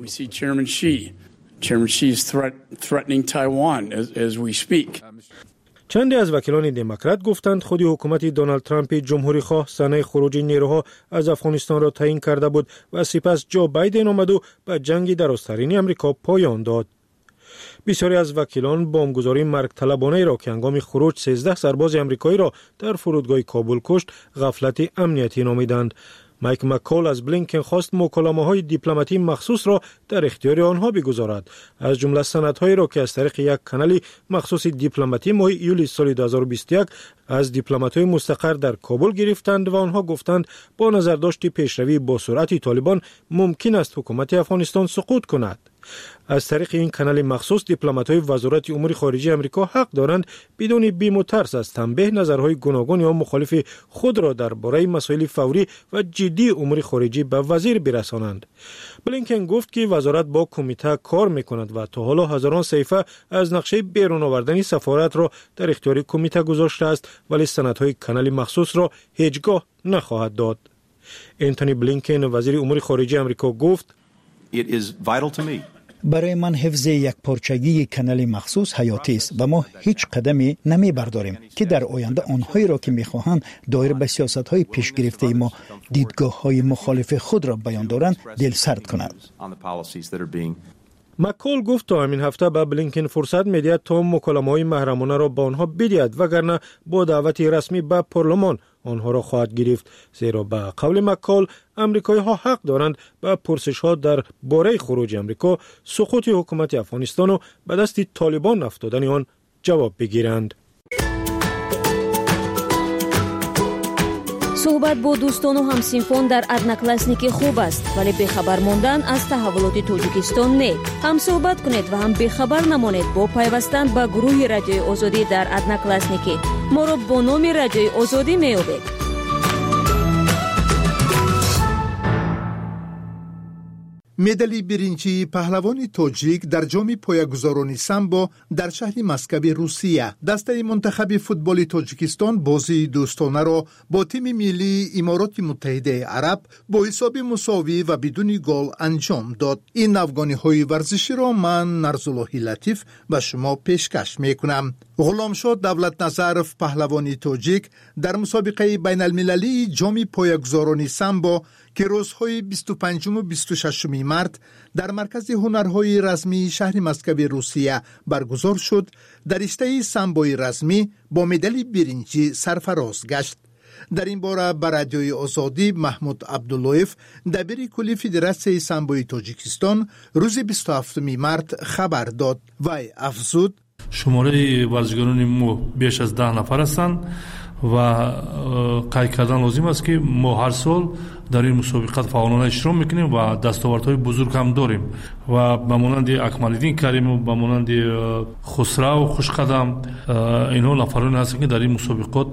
Speaker 22: چندی از وکیلان دموکرات گفتند خودی حکومت دونالد ترامپ جمهوری خواه سنه خروج نیروها از افغانستان را تعیین کرده بود و سپس جو بایدن آمد و به جنگ درازترین امریکا پایان داد. بسیاری از وکیلان بمبگذاری مرگ طلبانه را که هنگام خروج سیزده سرباز امریکایی را در فرودگاه کابل کشت غفلت امنیتی نامیدند. مایک مکال از بلینکن خواست مکالمه‌های دیپلماتی مخصوص را در اختیار آنها بگذارد. از جمله سندهایی را که از طریق یک کانال مخصوص دیپلماتی ماه ایولی سال دو هزار و بیست و یک از دیپلمات‌های مستقر در کابل گرفتند و آنها گفتند با نظرداشت پیشروی با سرعت طالبان ممکن است حکومت افغانستان سقوط کند. از طریق این کانال مخصوص دیپلمات‌های وزارت امور خارجه آمریکا حق دارند بدون بیم و ترس از تنبیه نظرهای گوناگون یا مخالف خود را درباره مسائل فوری و جدی امور خارجه به وزیر برسانند. بلینکن گفت که وزارت با کمیته کار می‌کند و تا حالا هزاران صفحه از نقشه بیرون آوردن سفارت را در اختیار کمیته گذاشته است ولی سندهای کانال مخصوص را هیچگاه نخواهد داد. انتونی بلینکن وزیر امور خارجه آمریکا گفت
Speaker 9: It is vital to me.
Speaker 23: برای من حفظ یک پارچگی کانال مخصوص حیاتی است و ما هیچ قدمی نمی برداریم که در آینده آنهایی را که می‌خواهند دایر به سیاست‌های پیش گرفته ما دیدگاه‌های مخالف خود را بیان دارند دل سرد کند.
Speaker 22: مکال گفت تا همین هفته به بلینکن فرصت می‌دهد تا مکالمه‌های محرمانه را با آنها بدهد وگرنه با دعوت رسمی به پارلمان آنها را خواهد گرفت. زیرا به قول مکال امریکایی ها حق دارند به پرسش ها در باره خروج امریکا سقوط حکومت افغانستان و به دست طالبان افتادن آن جواب بگیرند.
Speaker 8: صحبت با دوستان و همسینفان در ادناکلاسنیکی خوب است ولی بخبر ماندن از تحولات تاجیکستان نه. هم صحبت کنید و هم بخبر نمانید با پیوستن به گروه رادیوی آزادی در ادناکلاسنیکی. ما را با نام رادیوی آزادی میابید.
Speaker 10: مدال برنجی پهلوان تاجیک در جام پایه‌گذارانی سامبو در شهر مسکو روسیه دسته منتخب فوتبال تاجیکستان بازی دوستانه را با تیم ملی امارات متحده عرب با حساب مساوی و بدون گل انجام داد. این افغانی ورزشی را من نرزالله لطیف به شما پیشکش میکنم. غلامشاه دولت نظرف پهلوان تاجیک در مسابقه بین المللی جام پایه‌گذارانی سامبو که روزهای بیست و پنجم و بیست و ششم مارس در مرکز هنرهای رزمی شهر مسکو روسیه برگزار شد در رشته سامبوی رزمی با مدال برنجی سرفراز گشت. در این باره بر رادیوی آزادی محمود عبداللهیف دبیر کلی فدراسیون سامبوی تاجیکستان روز بیست و هفتم مارس خبر داد. وی افزود
Speaker 11: شماره ورزشکاران ما بیش از ده نفر هستند و قید کردن لازم است که ما هر سال در این مسابقات فعالانه اشتراک میکنیم و دستاوردهای بزرگ هم داریم و به مانند اکمال‌الدین کریم و به مانند خسرو خوشقدم اینها نفرانی هستند که در این مسابقات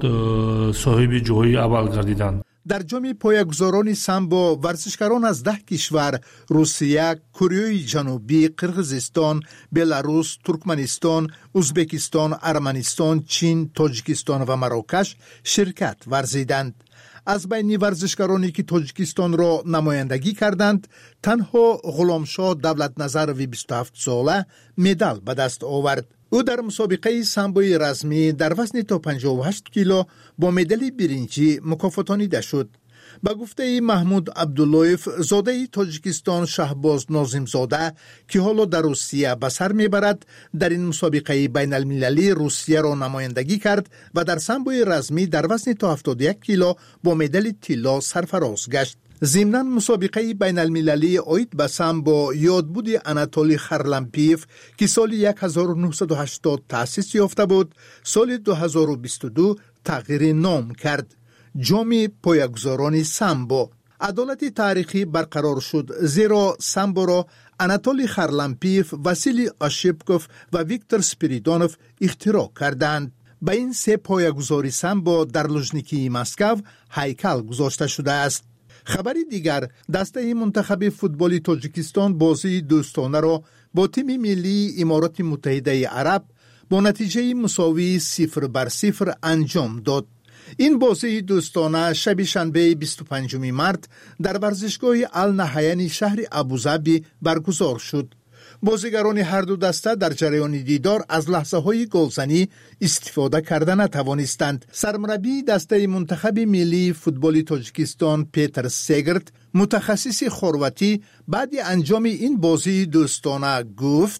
Speaker 11: صاحب جاهای اول گردیدند.
Speaker 10: در جام پایه‌گذاران سامبو ورزشکاران از ده کشور روسیه، کره جنوبی، قرقیزستان، بلاروس، ترکمنستان، ازبکستان، ارمنستان، چین، تاجیکستان و مراکش شرکت ورزیدند. از بین ورزشکارانی که تاجیکستان را نمایندگی کردند تنها غلامشاه دولت نظروی بیست و هفت ساله مدال به دست آورد. او در مسابقه سامبوی رزمی در وزن تا پنجاه و هشت کیلو با مدال برنجی مکافاتانیده شد. به گفته محمود عبداللهیف زاده تاجیکستان شهباز ناظم زاده که حالا در روسیه به سر میبرد در این مسابقه بین المللی روسیه را نمایندگی کرد و در سامبوی رزمی در وزن تا هفتاد و یک کیلو با مدال طلا سرفراز گشت. ضمناً مسابقه بین المللی اوید به سامبو یادبود اناتولی خرلمپیف که سال هزار و نهصد و هشتاد تأسیس یافته بود سال دو هزار و بیست و دو تغییر نام کرد. جام پایه‌گذاران سامبو. عدالت تاریخی برقرار شد زیرا سامبو را اناتولی خرلمپیف، واسیلی آشیپکوف و ویکتور سپیریدونوف اختراع کردند. به این سه پایه‌گذاری سامبو در لوژنیکی مسکو هیکل گذاشته شده است. خبری دیگر، دسته منتخب فوتبال تاجیکستان بازی دوستانه را با تیم ملی امارات متحده عرب با نتیجه مساوی صفر بر صفر انجام داد. این بازی دوستانه شب شنبه بیست و پنجم مارس در ورزشگاه النهیان شهر ابوظبی برگزار شد. بازیگران هر دو دسته در جریان دیدار از لحظه های گلزنی استفاده کرده نتوانستند. سرمربی دسته منتخب ملی فوتبال تاجیکستان پیتر سگرت، متخصص خرواتی، بعد انجام این بازی دوستانه گفت: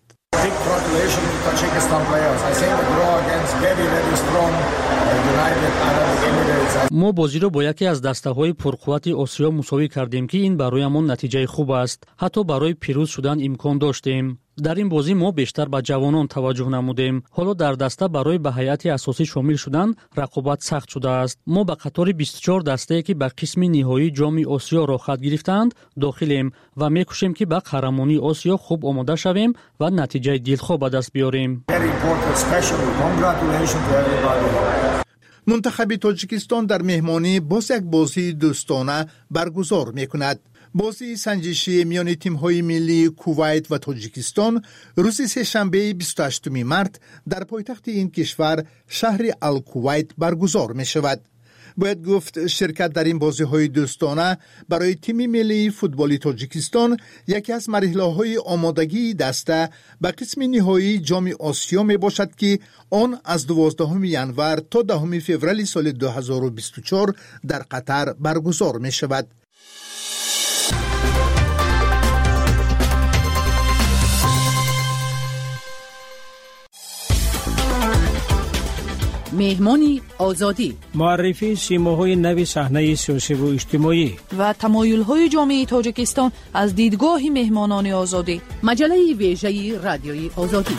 Speaker 12: ما بازی رو با یکی از دسته‌های پرقوت آسیا مساوی کردیم که این برایمان نتیجه خوب است. حتی برای پیروز شدن امکان داشتیم. در این بازی ما بیشتر به جوانان توجه نمودیم. حالا در دسته برای به هیئت اساسی شامل شدن رقابت سخت شده است. ما به قطار بیست و چهار دسته‌ای که به قسم نهایی جام آسیا را خط گرفتند داخلیم و می‌کوشیم که به قهرمانی آسیا خوب آماده شویم و نتیجه دلخواه به دست بیاریم.
Speaker 10: منتخب تاجیکستان در مهمانی باز یک بازی دوستانه برگزار می‌کند. بازی سنجشی میان تیم‌های ملی کویت و تاجیکستان روز سه‌شنبه بیست و هشتم مارس در پایتخت این کشور شهر الکویت برگزار می‌شود. باید گفت شرکت در این بازی‌های دوستانه برای تیم ملی فوتبال تاجیکستان یکی از مرحله‌های آمادگی دسته به قسم نهایی جام آسیا میباشد که آن از دوازدهم ژانویه تا دهم فوریه سال دو هزار و بیست و چهار در قطر برگزار می‌شود.
Speaker 13: مهمانی آزادی،
Speaker 22: معرفی سیماهای نوی صحنه سیاسی و اجتماعی
Speaker 13: و تمایل‌های جامعه تاجیکستان از دیدگاه مهمانان آزادی. مجله ویژه رادیوی آزادی.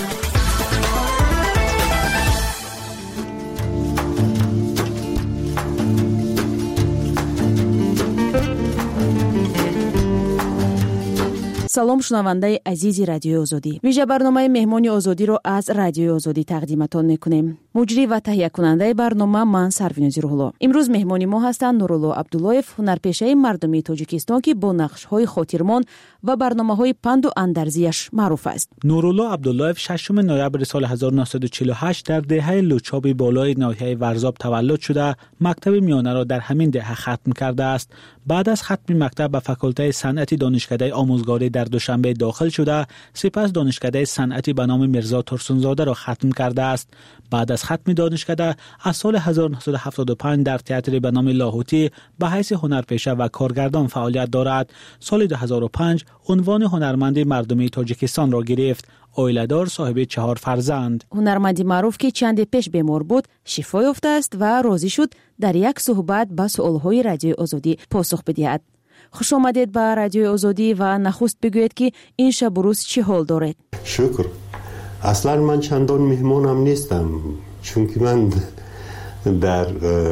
Speaker 1: салом шунавандаи азизи радиои озодӣ. вижа барномаи меҳмони озодиро аз радиои озодӣ тақдиматон мекунем. муҷрӣ ва таҳиякунандаи барнома ман Сарвинози Рӯҳулло. имрӯз меҳмони мо ҳастанд Нурулло Абдуллоев, ҳунарпешаи мардумии Тоҷикистон ки бо нақшҳои хотирмон ва барномаҳои панду андарзияш маъруф аст.
Speaker 3: Нурулло Абдуллоев шашум ноябр соли ҳазору нуҳсаду чилу ҳашт дар деҳаи Лучоби болои ноҳияи Варзоб таваллуд шуда, мактаби миёнаро дар ҳамин деҳа хатм кардааст. баъд аз хатми мактаб ба факултаи санъати донишкадаи омӯзгорӣ дар Душанбе дохил шуда, сипас донишкадаи санъати ба номи Мирзо Турсунзодаро хатм кардааст. баъд аз хатми донишкада аз соли ҳазору нуҳсаду ҳафтоду панҷ дар театри ба номи Лоҳутӣ ба ҳайси ҳунарпеша ва коргардон фаъолият дорад. соли ду ҳазору панҷ унвони ҳунарманди мардумии Тоҷикистонро гирифт. оиладор, соҳиби чаҳор фарзанд.
Speaker 1: ҳунарманди маъруф ки чанде пеш бемор буд, шифо ёфтааст ва розӣ шуд дар як суҳбат ба суолҳои радиои озодӣ посух бидиҳад. хуш омадед ба радиои озодӣ ва нахуст бигӯед ки ин шабу рӯз чӣ ҳол доред?
Speaker 14: шукр. аслан ман чандон меҳмонам нестам, чунки ман дар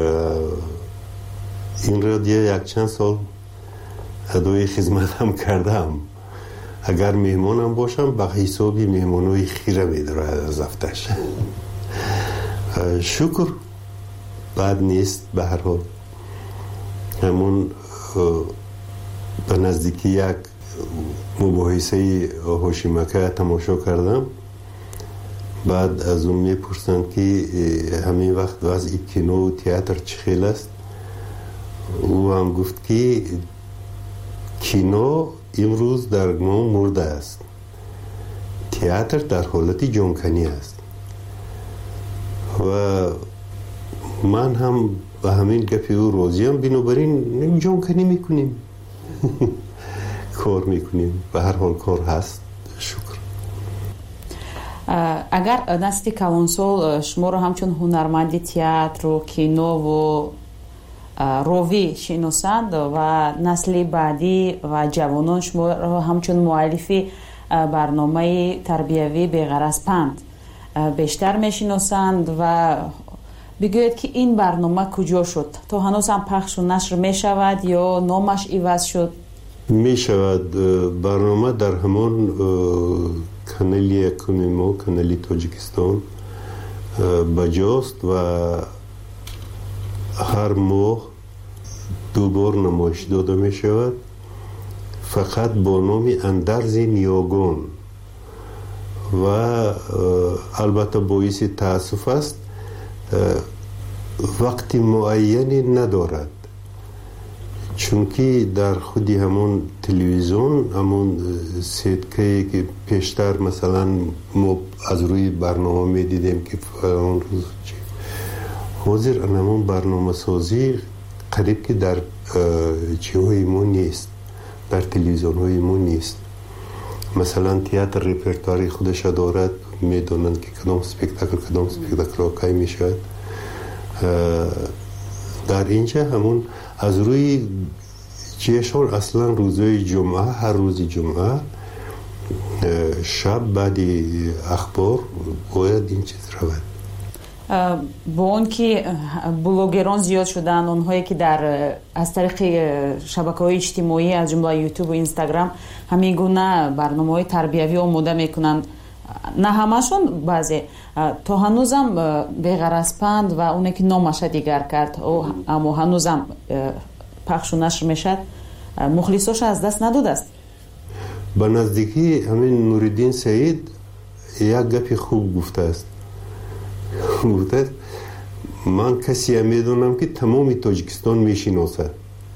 Speaker 14: ин радио якчанд сол адои хизматам кардам. агар меҳмонам бошам ба ҳисоби меҳмонои хира медорад аз афташ. шукр, бад нест. ба ҳар ҳол ҳамон ба наздики як мубоҳисаи ҳошимака тамошо кардам. баъд аз он мепурсанд ки ҳамин вақт вазъи кинову театр чӣ хел аст. ӯ ҳам гуфт ки кино имрӯз дар мо мурда аст, театр дар ҳолати ҷонканӣ аст. ва ман ҳам ба ҳамин гапи ӯ розиам. бинобар ин ҷонканӣ мекунем, кор мекунем. ба ҳар ҳол кор ҳаст. шукр.
Speaker 15: агар насли калонсол шуморо ҳамчун ҳунарманди театру кинову рови шиносанд ва насли баъдӣ ва ҷавонон шуморо ҳамчун муаллифи барномаи тарбиявӣ беғараз панд бештар мешиносанд ва бигӯед ки ин барнома куҷо шуд? то ҳанӯз ҳам пахшу нашр мешавад ё номаш иваз шуд?
Speaker 14: мешавад. барнома дар ҳамон канали якуми мо, канали Тоҷикистон بجاست و هر ماه دو بار نمایش داده می شود، فقط با نام اندرز نیاگان و البته باعث تاسف است وقت معینی ندارد، چون که در خودی همون تلویزیون همون سیتکه که پیشتر مثلا ما از روی برنامه می دیدیم که اون روز حاضر همون برنامه سازی قریب که در چیهای ما نیست، در تلویزیون های ما نیست. مثلا تئاتر رپرتواری خودش دارد، میدونند که کدام سپکتاکل کدام سپکتاکل آقای می شود. در اینجا همون از روی جشن اصلا روزهای جمعه، هر روز جمعه شب بعد اخبار باید این چیز رود.
Speaker 15: با اون که بلوگران زیاد شدن، اونهایی که در از طریق شبکه‌های اجتماعی از جمله یوتیوب و اینستاگرام همین گونه برنامه‌های تربیوی آماده میکنند، نه همشون، بعضی تا هنوزم بی‌غرض‌پند و اونی که نامش دیگر کرد اما هنوزم پخش و نشر میشد مخلصاش از دست نداده است.
Speaker 14: به نزدیکی همین نوردین سعید یک گپی خوب گفته است. گفته من کسی میدونم که تمام تاجیکستان میشناسد.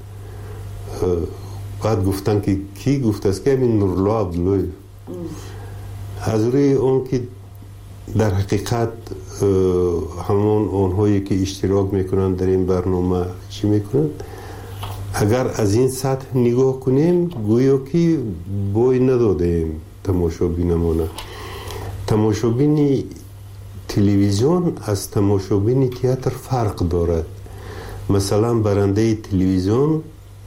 Speaker 14: بعد گفتن که کی؟ گفته است که همین نورالله عبدالله. از روی اون که در حقیقت همون اونهایی که اشتراک میکنند در این برنامه چی میکنند، اگر از این سطح نگاه کنیم گویا که بوی ندادیم تماشابینمونه. تماشابین تلویزیون از تماشابین تئاتر فرق دارد. مثلا برنده تلویزیون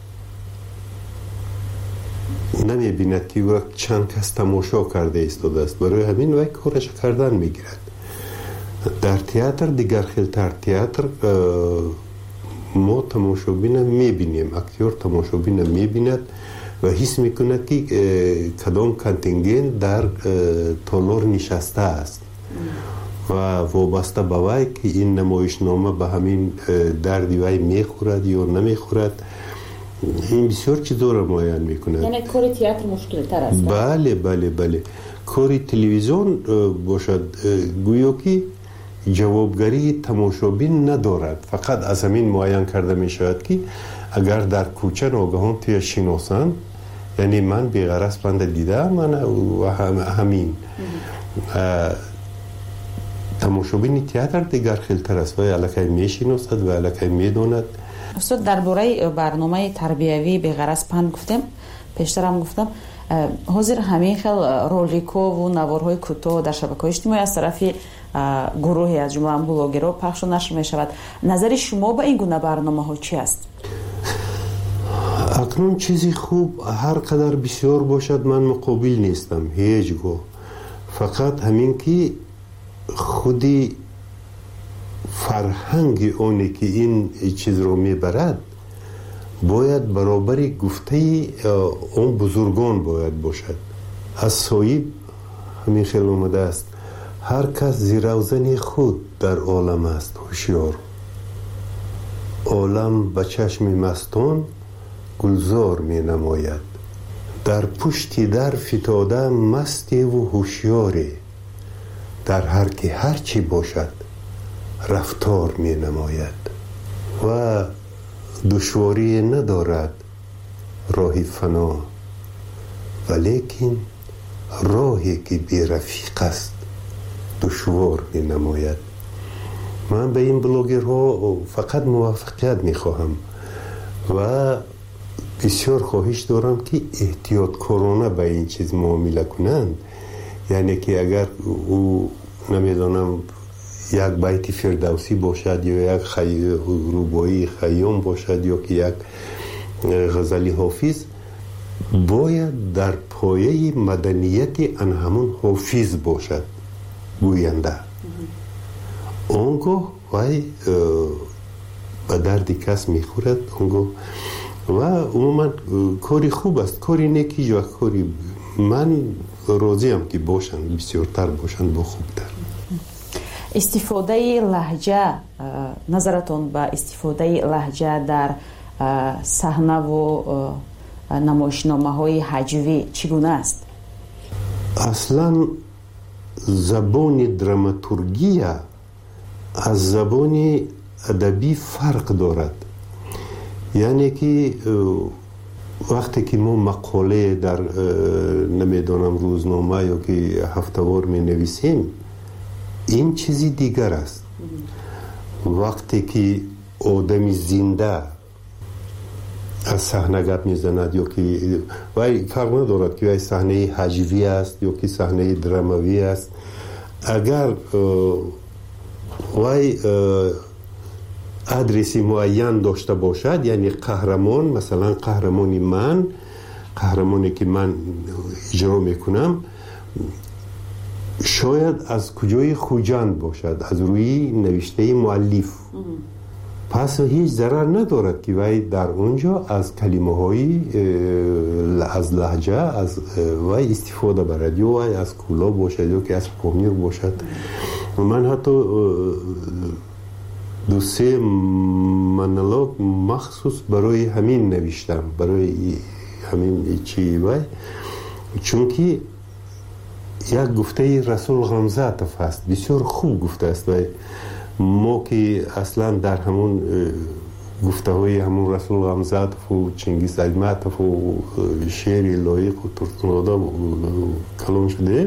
Speaker 14: نمی بیند که وقت چند کس تماشا کرده ایستاده است، برای همین وقت کارش کردن میگیرد. در تئاتر دیگر خیلتر، تئاتر ما تماشابین میبینیم، اکتور تماشابین میبیند و حس میکند که کدام کانتینگنت در تالار نشسته است و وابسته به وی که این نمایشنامه به همین دردی وی میخورد یا نمیخورد. این بسیار چیزا را معین میکند.
Speaker 15: یعنی کار تئاتر مشکل تر است.
Speaker 14: بله بله بله. کار تلویزیون باشد گویا که جوابگری تماشابین ندارد، فقط از همین معین کرده می شود که اگر در کوچه ناگهان توی شناسان، یعنی من بی‌غرض پند دیده من و هم همین تماشابین تئاتر دیگر خیلتر است و الکی می شناسد و الکی می داند.
Speaker 15: استاد درباره برنامه تربیوی بی‌غرض پند گفتم، پیشتر هم گفتم حاضر همین خیل رولیک‌ها و نوارهای کوتاه در شبکه‌های اجتماعی از طرف گروهی از جمله بلوگرها پخش و نشر می شود. نظر شما به این گونه برنامه ها چی است؟
Speaker 14: اکنون چیزی خوب هر قدر بسیار باشد من مقابل نیستم هیچگاه، فقط همین که خودی فرهنگ اونی که این چیز رو میبرد باید برابری گفته اون بزرگان باید باشد. از صاحب همین خیلی اومده است هر کس زیروزن خود در عالم است هوشیار، عالم به چشم مستان گلزار می نماید، در پشتی در فتاده مستی و هوشیاری، در هر که هر چی باشد رفتار می نماید و دشواری ندارد راه فنا، ولیکن راهی که بی رفیق است دشوار می نماید. من به این بلوگرها فقط موفقیت می خواهم و بسیار خواهش دارم که احتیاط کارانه به این چیز معامله کنند. یعنی که اگر او نمیدانم یک بیت فردوسی باشد یا یک خی... روبایی خیام باشد یا که یک غزلی حافظ، باید در پایه مدنیت ان همون حافظ باشد گوینده. اونگاه وای به درد کس میخورد اونگاه و عموما کاری خوب است، کاری نیکی یا کاری من راضیم که باشن بسیارتر باشن با خوبتر.
Speaker 15: استفاده لهجه، نظرتون به استفاده لهجه در صحنه و نمایشنامه های هجوی چگونه است؟
Speaker 14: اصلا زبان دراماتورگی از زبان ادبی فرق دارد. یعنی که وقتی که ما مقاله در نمیدانم روزنامه یا که هفته‌وار می نویسیم، این چیزی دیگر است. وقتی که آدمی زنده از صحنه گپ میزند یا که وای فرق ندارد که وای صحنه هجوی است یا که صحنه دراموی است، اگر وای ادرسی معین داشته باشد، یعنی قهرمان، مثلا قهرمانی من، قهرمانی که من اجرا میکنم، شاید از کجای خوجند باشد، از روی نوشته مؤلف. پس هیچ ضرر ندارد که وای در اونجا از کلمه های از لهجه از وای استفاده برد، یا وای از کولا باشد یا که از پامیر باشد. من حتی دو سه منالوگ مخصوص برای همین نوشتم، برای همین چی وای، چون که یک گفته رسول غمزاتف هست، بسیار خوب گفته است. وای ما که اصلا در همون گفته های همون رسول غمزاتف و چنگیز ایتماتف و شعر لایق و ترتنادا کلام شده،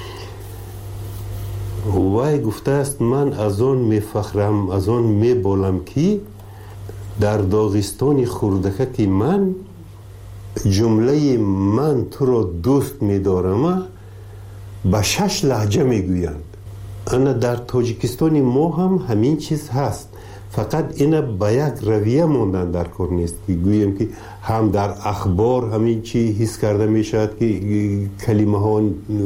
Speaker 14: وای گفته است من از آن می فخرم، از آن می بالم که در داغستان خوردکه که من جمله من تو را دوست می دارم به شش لهجه می گویند. انا در تاجیکستان ما هم همین چیز هست، فقط اینا به یک رویه موندن در کار نیست که گویم که هم در اخبار همین چی حس کرده می شود که کلمه ها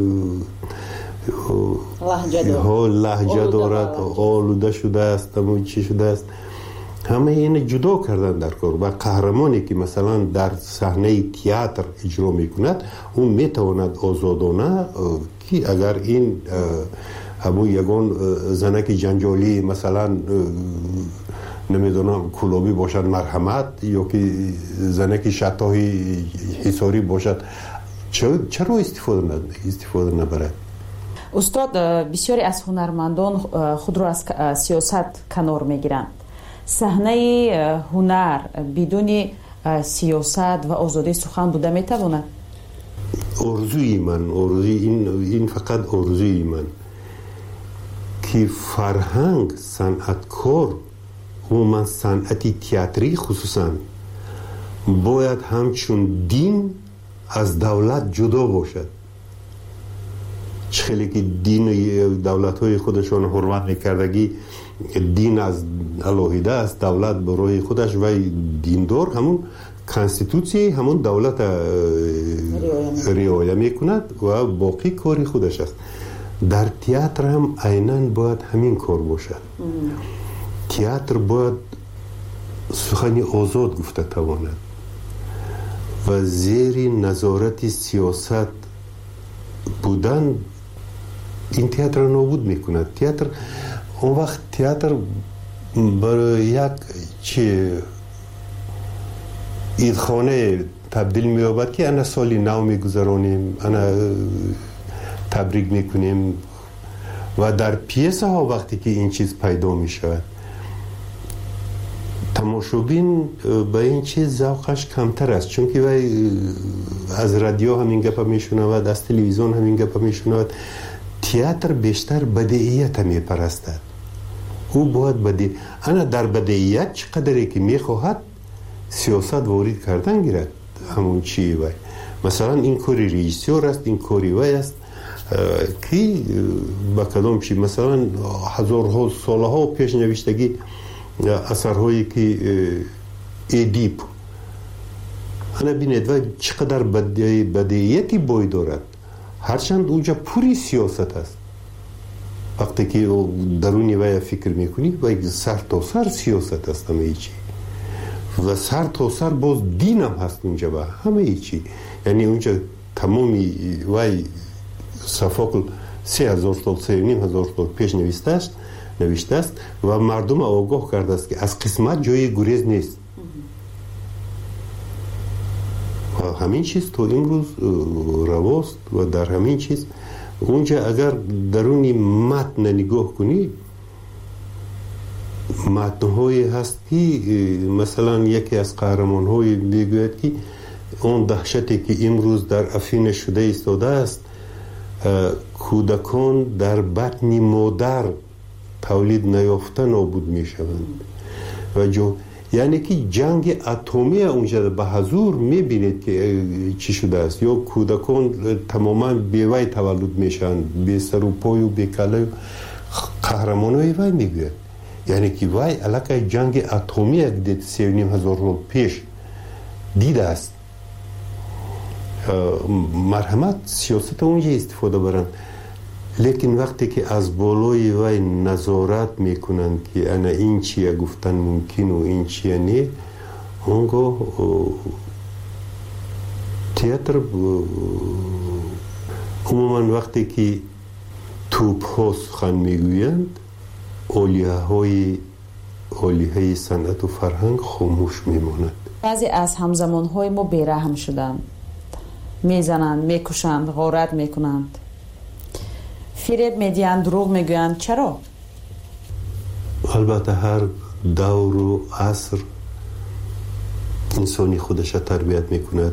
Speaker 14: ها لهجه دارد، آلوده شده است، همون چی شده است. همه این جدا کردن در کار. و قهرمانی که مثلا در صحنه تئاتر اجرا میکند، اون میتواند آزادانه که اگر این همون یگان زنک جنجالی مثلا نمیدونم کلابی باشد مرحمت، یا که زنک شتاهی حساری باشد، چرا استفاده ند استفاده نبرد؟
Speaker 15: استاد، بسیاری از هنرمندان خود را از سیاست کنار میگیرند. صحنه هنر بدون سیاست و آزادی سخن بوده میتواند؟
Speaker 14: ارزوی من، ارزوی این این فقط ارزوی من که فرهنگ، صنعتکار و من صنعتی تئاتری خصوصا باید همچون دین از دولت جدا باشد. خیلی که دین دولت های خودشان حرمت میکردگی، دین از علاهیده است، دولت برای خودش و دیندار همون کانستیتوسی همون دولت رعایت میکند و باقی کاری خودش است. در تئاتر هم عیناً باید همین کار باشد. تئاتر باید سخنی آزاد گفته تواند و زیر نظارت سیاست بودن این تئاتر را نابود میکند. تئاتر اون وقت تئاتر برای یک چه ایدخانه تبدیل می‌یابد که انا سالی نو میگذرانیم، انا تبریک میکنیم و در پیسه ها وقتی که این چیز پیدا میشود، تماشابین به این چیز ذوقش کمتر است، چون که وای از رادیو همین گپ میشنود، از تلویزیون همین گپ میشنود. تئاتر بیشتر بدیهیت میپرستد. او باید بدی انا در بدیهیت چقدری که میخواهد سیاست وارد کردن گیرد. همون چی وای مثلا این کاری رئیسیور است، این کاری وای است که با کدام چی مثلا هزارها سالها پیش نوشتگی اثرهایی که ادیب انا بینید و چقدر بدیهیتی بای دارد، هرچند اونجا پوری سیاست است. وقتی که درونی وای فکر میکنی وای سر تا سر سیاست است همه چی و سر تا سر باز دینم هست اونجا و همه چی. یعنی اونجا تمامی وای صفاقل سه هزار سال سه و نیم هزار سال پیش نوشته است نوشته است و مردم آگاه کرده است که از قسمت جای گریز نیست. و همین چیز تو امروز رواست و در همین چیز اونجا اگر درونی متن نگاه کنی، متن‌هایی هست که مثلا یکی از قهرمان‌های میگوید که اون دهشتی که امروز در افین شده ایستاده است، کودکان در بطن مادر تولید نیافته نابود میشوند و جو یعنی که جنگ اتمی اونجا به حضور میبینید که چی شده است، یا کودکان تماما بیوی تولد میشن، بی سر و پای و بی کله. قهرمانای وی میگوید یعنی که وی علاقه جنگ اتمی دید سی و نیم هزار سال پیش دیده است. مرحمت سیاست اونجا استفاده برن، لیکن وقتی که از بالای وی نظارت میکنن که انا این چیه گفتن ممکن و این چیه نه، اونگاه تئاتر عموما وقتی که توپ ها سخن میگویند، اولیه های اولیه های صنعت و فرهنگ خاموش میماند.
Speaker 15: بعضی از همزمان های ما بیرحم شدند، میزنند، میکشند، غارت میکنند، فریب میدیند، دروغ میگویند. چرا؟
Speaker 14: البته هر دور و عصر انسانی خودش تربیت میکند،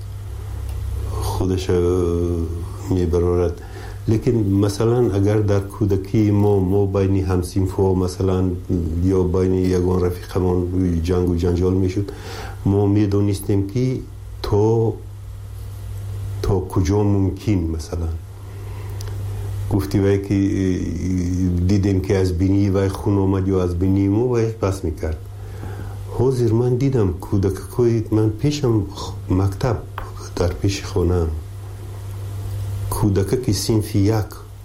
Speaker 14: خودش میبرارد. لیکن مثلا اگر در کودکی ما ما بین همسینفا مثلا یا بین یگان رفیقمان جنگ و جنجال میشد، ما میدونستیم که تو تا کجا ممکن مثلا گفتی وای که دیدیم که از بینی وای خون آمد یا از بینی ما وای پس میکرد. حاضر من دیدم کودکای من پیشم مکتب در پیش خونم کودک که صنف یک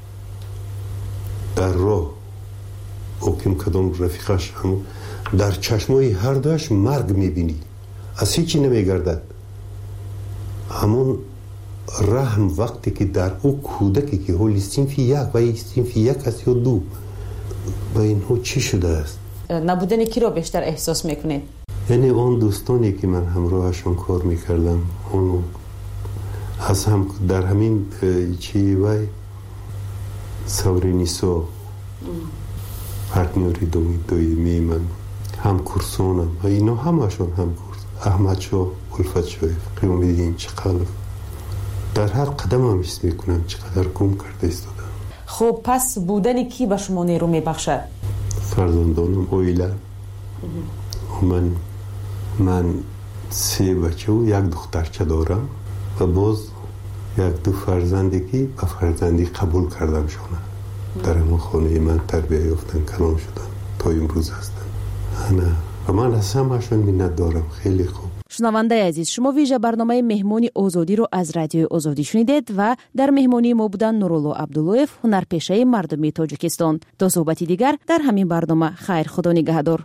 Speaker 14: در راه اوکیم کدام رفیقش هم در چشمای هر دوش مرگ میبینی، از هیچی نمیگردد. همون رحم وقتی که در او کودکی که حالی صنف یک و صنف یک است یا دو و اینها چی شده است؟
Speaker 15: نبودن کی را بیشتر احساس میکنید؟
Speaker 14: یعنی اون دوستانی که من همراهشون کار میکردم، اون از هم در همین چی وای سورینیسو پارتنری دومی دویمی من هم کورسونم و اینا همشون هم کورس احمد شو الفت شوی قیام دیدین چقدر در هر قدم هم حس میکنم چقدر گم کرده ایستادم.
Speaker 15: خب پس بودن کی به شما نیرو میبخشد؟
Speaker 14: فرزندانم، اویله من من سه بچه و یک دخترچه دارم و باز یک دو فرزندی که به فرزندی قبول کردم شونه در همون خانه من تربیه یافتن کلام شدن تا امروز هستن. انا و من از همشون منت دارم. خیلی خوب.
Speaker 8: شنونده عزیز، شما ویژه برنامه مهمانی آزادی رو از رادیو آزادی شنیدید و در مهمانی ما بودن نورالله عبداللویف، هنرپیشه مردمی تاجیکستان. تا صحبتی دیگر در همین برنامه. خیر، خدا نگهدار.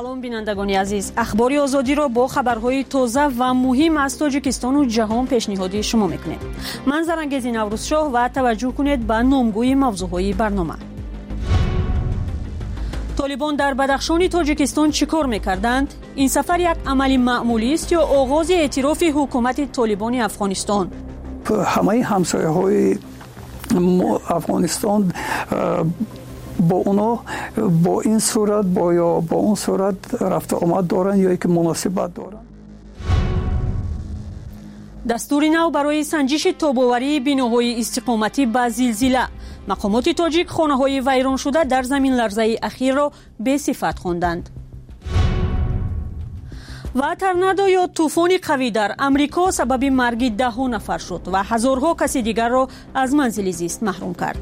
Speaker 1: سلام بینندگان عزیز، اخبار آزادی را با خبرهای تازه و مهم از تاجیکستان و جهان پیشنهادی شما میکنیم. من زرانگیز نوروزشاه و توجه کنید به نامگوی موضوعهای برنامه. طالبان در بدخشان تاجیکستان چیکار میکردند؟ این سفر یک عملی معمولی است یا آغاز اعتراف حکومت طالبان افغانستان؟
Speaker 2: همه همسایه‌های افغانستان با اونا با این صورت با یا با اون صورت رفت آمد دارن یا یک مناسبت دارن.
Speaker 1: دستور نو برای سنجش تاب‌آوری بناهای استقامتی به زلزله. مقامات تاجیک خانه‌های ویران شده در زمین لرزه اخیر را به صفت خواندند. و تورنادو یا طوفان قوی در امریکا سبب مرگ ده نفر شد و هزارها کسی دیگر را از منزل زیست محروم کرد.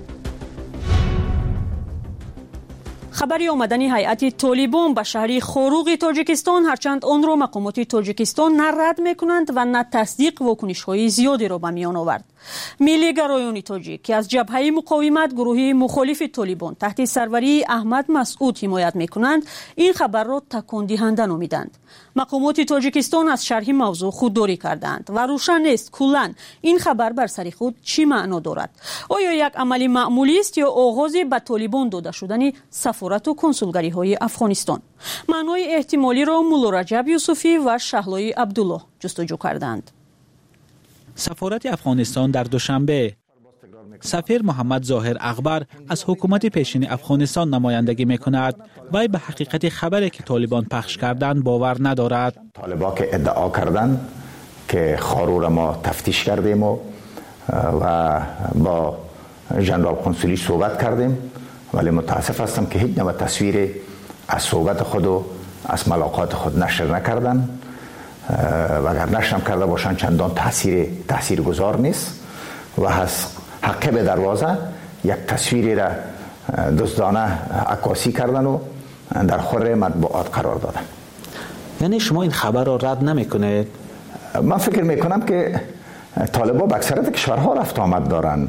Speaker 1: خبری آمدن هیئت طالبان به شهر خوروغ تاجیکستان، هرچند آن را مقامات تاجیکستان نه رد میکنند و نه تصدیق واکنش‌های زیادی را به میان آورد. ملی گرایان تاجیک که از جبهه مقاومت گروه مخالف طالبان تحت سروری احمد مسعود حمایت میکنند، این خبر را تکان دهنده نامیدند. مقامات تاجیکستان از شرح موضوع خودداری کردند و روشن نیست کلاً این خبر بر سر خود چی معنا دارد. آیا یک عمل معمولی است یا آغاز به طالبان داده شدن سفارت و کنسولگری های افغانستان؟ معنای احتمالی را مولا رجب یوسفی و شهلای عبدالله جستجو کردند.
Speaker 3: سفارت افغانستان در دوشنبه سفیر محمد ظاهر اغبر از حکومت پیشین افغانستان نمایندگی میکند و به حقیقت خبری که طالبان پخش کردند باور ندارد.
Speaker 4: طالبان که ادعا کردند که خارو را ما تفتیش کردیم و, و با ژنرال قنصلی صحبت کردیم، ولی متاسف هستم که هیچ نوع تصویر از صحبت خود و از ملاقات خود نشر نکردند و اگر نشر کرده باشند چندان تاثیر تاثیرگذار نیست و هست حقه به دروازه یک تصویری را دزدانه عکاسی کردن و در خور مطبوعات قرار دادن.
Speaker 3: یعنی شما این خبر را رد نمیکنید؟
Speaker 4: من فکر میکنم که طالبان به اکثریت کشورها رفت آمد دارن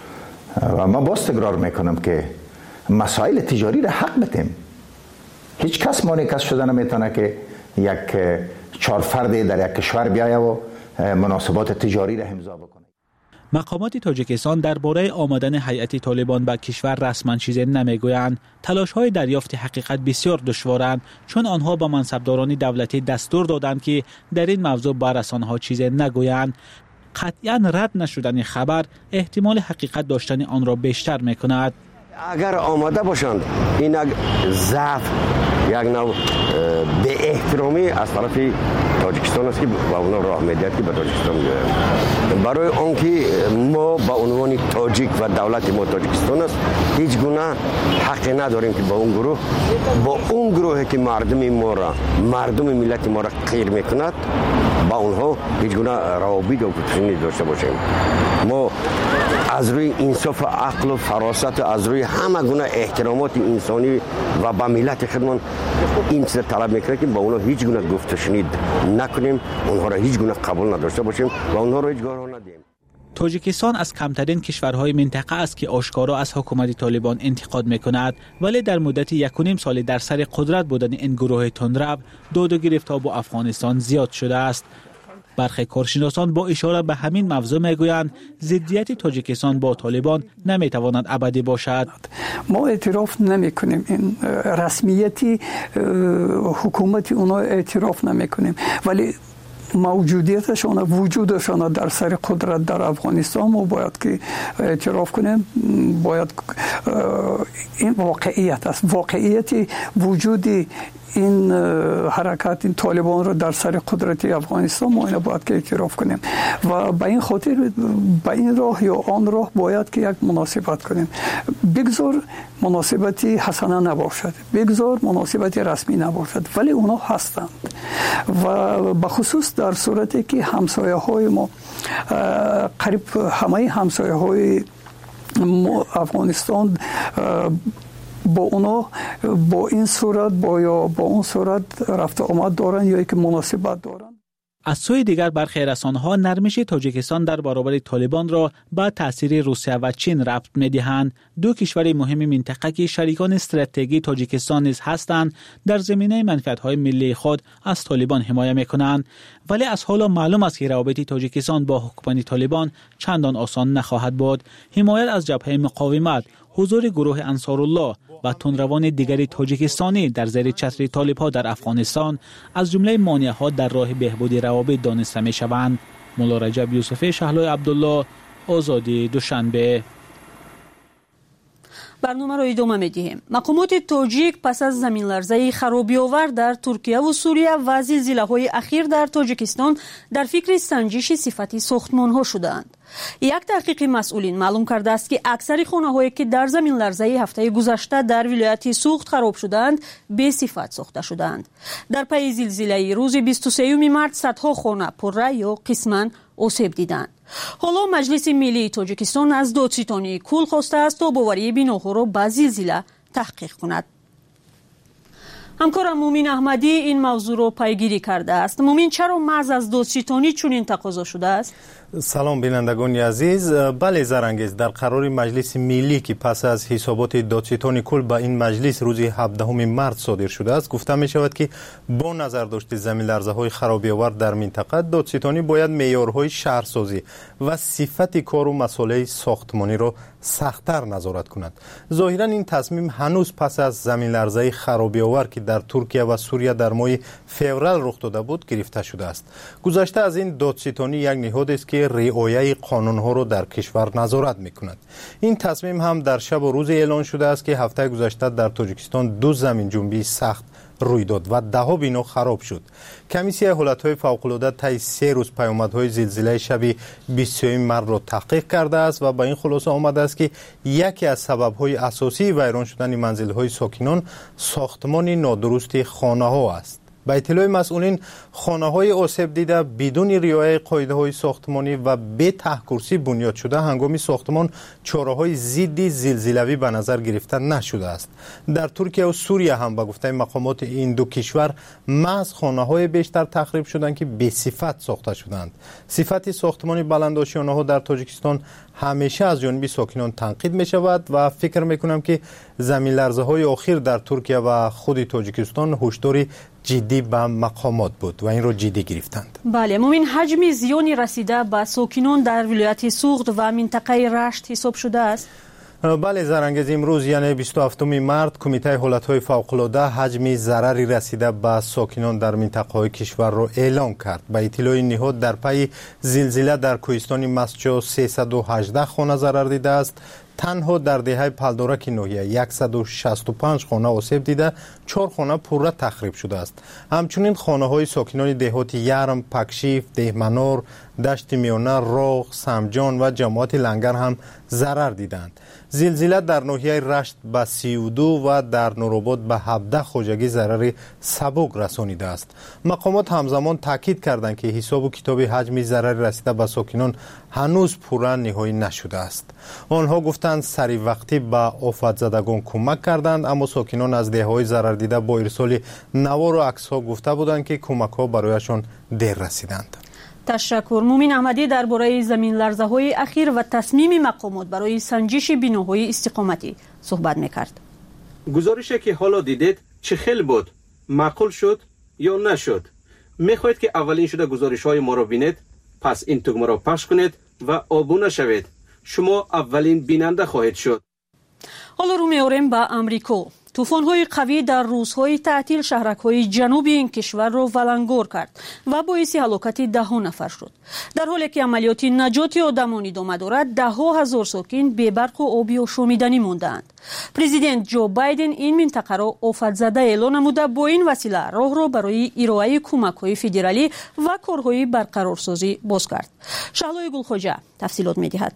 Speaker 4: و ما باز تکرار میکنم که مسائل تجاری را حق بدیم. هیچ کس مانع کس شده نمیتونه که یک چهار فردی در یک کشور بیایه و مناسبات تجاری را امضا بکنه.
Speaker 3: مقامات تاجیکستان درباره آمدن هیئت طالبان به کشور رسما چیزی نمیگویند. تلاش‌های دریافت حقیقت بسیار دشوارند، چون آنها با منصبداران دولتی دستور دادند که در این موضوع با رسانه‌ها چیزی نگویند. قطعاً رد نشدن خبر احتمال حقیقت داشتن آن را بیشتر می‌کند.
Speaker 5: اگر آماده باشند این ضعف یک نوع به احترامی از طرف تاجیکستان است که با اونا راه میدهد که به تاجیکستان بیایم. برای آنکه ما با عنوان تاجیک و دولت ما تاجیکستان است هیچ گونه حقی نداریم که با اون گروه با اون گروهی که مردم ما را مردم ملت ما را غیر میکند با اونها هیچ گونه روابط و گفتگو داشته باشیم. ما از روی انصاف و عقل و فراست و از روی همه گونه احترامات انسانی و با ملت خودمان این چیز طلب میکنه که با اونها هیچ گونه گفت و شنید نکنیم، اونها را هیچ گونه قبول نداشته باشیم و اونها را هیچ گونه ندیم.
Speaker 3: تاجیکستان از کمترین کشورهای منطقه است که آشکارا از حکومت طالبان انتقاد میکند، ولی در مدت یک و نیم سال در سر قدرت بودن این گروه تندرو داد و گرفت‌ها با افغانستان زیاد شده است. برخی کارشناسان با اشاره به همین موضوع میگویند ضدیت تاجیکستان با طالبان نمیتواند ابدی باشد.
Speaker 2: ما اعتراف نمیکنیم، این رسمیتی حکومتی اونا اعتراف نمیکنیم، ولی موجودیتشان وجودشان در سر قدرت در افغانستان ما باید که اعتراف کنیم. باید این واقعیت است، واقعیتی وجودی این حرکت این طالبان رو در سر قدرت افغانستان ما اینو باید که اعتراف کنیم و به این خاطر به این راه یا آن راه باید که یک مناسبت کنیم. بگذار مناسبتی حسنه نباشد، بگذار مناسبتی رسمی نباشد، ولی اونا هستند و به خصوص در صورتی که همسایه های ما قریب همه همسایه های افغانستان با اونا با این صورت با یا با اون صورت رفت آمد دارن یا یک مناسبت دارن.
Speaker 3: از سوی دیگر برخی رسانه‌ها نرمش تاجیکستان در برابر طالبان را به تاثیر روسیه و چین ربط می‌دهند. دو کشور مهم منطقه که شریکان استراتژیکی تاجیکستان نیز هستند، در زمینه منفعت‌های ملی خود از طالبان حمایت می‌کنند، ولی از حالا معلوم است که روابط تاجیکستان با حکومت طالبان چندان آسان نخواهد بود. حمایت از جبهه مقاومت، حضور گروه انصارالله و تندروان دیگر تاجیکستانی در زیر چتر طالب‌ها در افغانستان از جمله مانع‌ها در راه بهبود روابط دانسته می‌شوند. مولا رجب یوسفی، شهلای عبدالله، آزادی، دوشنبه.
Speaker 1: برنامه را ادامه می‌دهیم. مقامات تاجیک پس از زمین لرزه خرابی‌آور در ترکیه و سوریه و زلزله‌های اخیر در تاجیکستان در فکر سنجش صفت ساختمان‌ها شدند. یک تحقیق مسئولین معلوم کرده است که اکثر خانه‌هایی که در زمین لرزه هفته گذشته در ولایت سوخت خراب شدند به صفت ساخته شدند. در پی زلزله روز بیست و سوم مارس صدها خانه پره یا قسماً آسیب دیدند. حالا مجلس ملی تاجیکستان از دادستانی کل خواسته است تا باوری بناها را به زلزله تحقیق کند. همکارم مومین احمدی این موضوع را پیگیری کرده است. مومین، چرا محض از دادستانی چنین تقاضا شده است؟
Speaker 6: سلام بینندگان عزیز. بله زرانگیز، در قرار مجلس ملی که پس از حسابات دادستان کل به این مجلس روز هفدهم مارس صادر شده است، گفته می شود که با نظر داشت زمین لرزه های خرابی آور در منطقه، دادستانی باید معیارهای شهرسازی و صفت کار و مسائل ساختمانی را سخت‌تر نظارت کند. ظاهرا این تصمیم هنوز پس از زمین لرزه خرابی آور که در ترکیه و سوریه در ماه فوریه رخ داده بود گرفته شده است. گذشته از این دادستانی یک نهاد است که رعایت قانون‌ها را در کشور نظارت می‌کند. این تصمیم هم در شب و روز اعلان شده است که هفته گذشته در تاجیکستان دو زمین جنبی سخت روی داد و ده ها بنا خراب شد. کمیسیون حالت‌های فوق‌العاده طی سه روز پیامدهای زلزله شب بیست و سوم مارس را تحقیق کرده است و به این خلاصه آمده است که یکی از سبب‌های اساسی ویران شدن منزل‌های ساکنان ساختمان نادرست خانه‌ها است. به اطلاع مسئولین، خانه‌های آسیب دیده بدون رعایت قاعده‌های ساختمانی و به تحکرسی بنیاد شده هنگام ساختمان چاره‌های ضد زلزله‌ای به نظر گرفته نشده است. در ترکیه و سوریه هم به گفته مقامات این دو کشور محض خانه‌های بیشتر تخریب شدند که به صفت ساخته شدند. صفت ساختمان بلندآشیانه‌ها در تاجیکستان همیشه از جانب ساکنان تنقید می شود و فکر می کنم که زمین لرزه های اخیر در ترکیه و خود تاجیکستان هشداری جدی به مقامات بود و این را جدی گرفتند.
Speaker 1: بله، مومین، حجم زیانی رسیده به ساکنان در ولایت سوخت و منطقه رشت حساب شده است؟
Speaker 6: بله زرانگیز، امروز یعنی بیست و هفتم مارس کمیته حالت‌های فوق‌العاده حجم ضرری رسیده به ساکنان در منطقه‌های کشور را اعلام کرد. به اطلاع نهاد در پی زلزله در کوهستان مسجد سیصد و هجده خانه ضرر دیده است. تنها در دهه پلدارک ناحیه صد و شصت و پنج خانه آسیب دیده، چهار خانه پوره تخریب شده است. همچنین خانه‌های ساکنان دهات یرم، پکشیف، دهمنار، دشت میانه، راغ، سمجان و جماعت لنگر هم ضرر دیدند. زلزله در ناحیه رشت به سی و دو و در نورآباد به هفده خواجگی ضرر سبک رسانیده است. مقامات همزمان تاکید کردند که حساب و کتاب حجم ضرر رسیده به ساکنان هنوز پورا نهایی نشده است. آنها گفتند سری وقتی به آفت زدگان کمک کردند، اما ساکنان از دهه‌های ضرر دیده با ارسال نوار و عکس‌ها گفته بودند که کمک‌ها برایشان دیر رسیدند.
Speaker 1: تشکر. مومین احمدی درباره زمین لرزه‌های اخیر و تصمیم مقامات برای سنجش بناهای استقامتی صحبت می‌کرد.
Speaker 16: گزارشی که حالا دیدید چه خیلی بود؟ معقول شد یا نشد؟ می‌خواهید که اولین شده گزارش‌های ما را بینید؟ پس این تگمه را پخش کنید و آبونه شوید. شما اولین بیننده خواهید شد.
Speaker 1: حالا رو می‌آوریم به امریکا. طوفان‌های قوی در روزهای تعطیل شهرک‌های جنوبی این کشور را ولنگور کرد و باعث هلاکت ده نفر شد. در حالی که عملیات نجات آدمان ادامه دارد، ده هزار ساکن بی برق و آب آشامیدنی ماندند. پرزیدنت جو بایدن این منطقه را آفت زده اعلام نموده با این وسیله راه را برای ارائه کمک‌های فدرالی و کارهای برقرارسازی باز کرد. شهلای گلخواجه تفصیلات می‌دهد.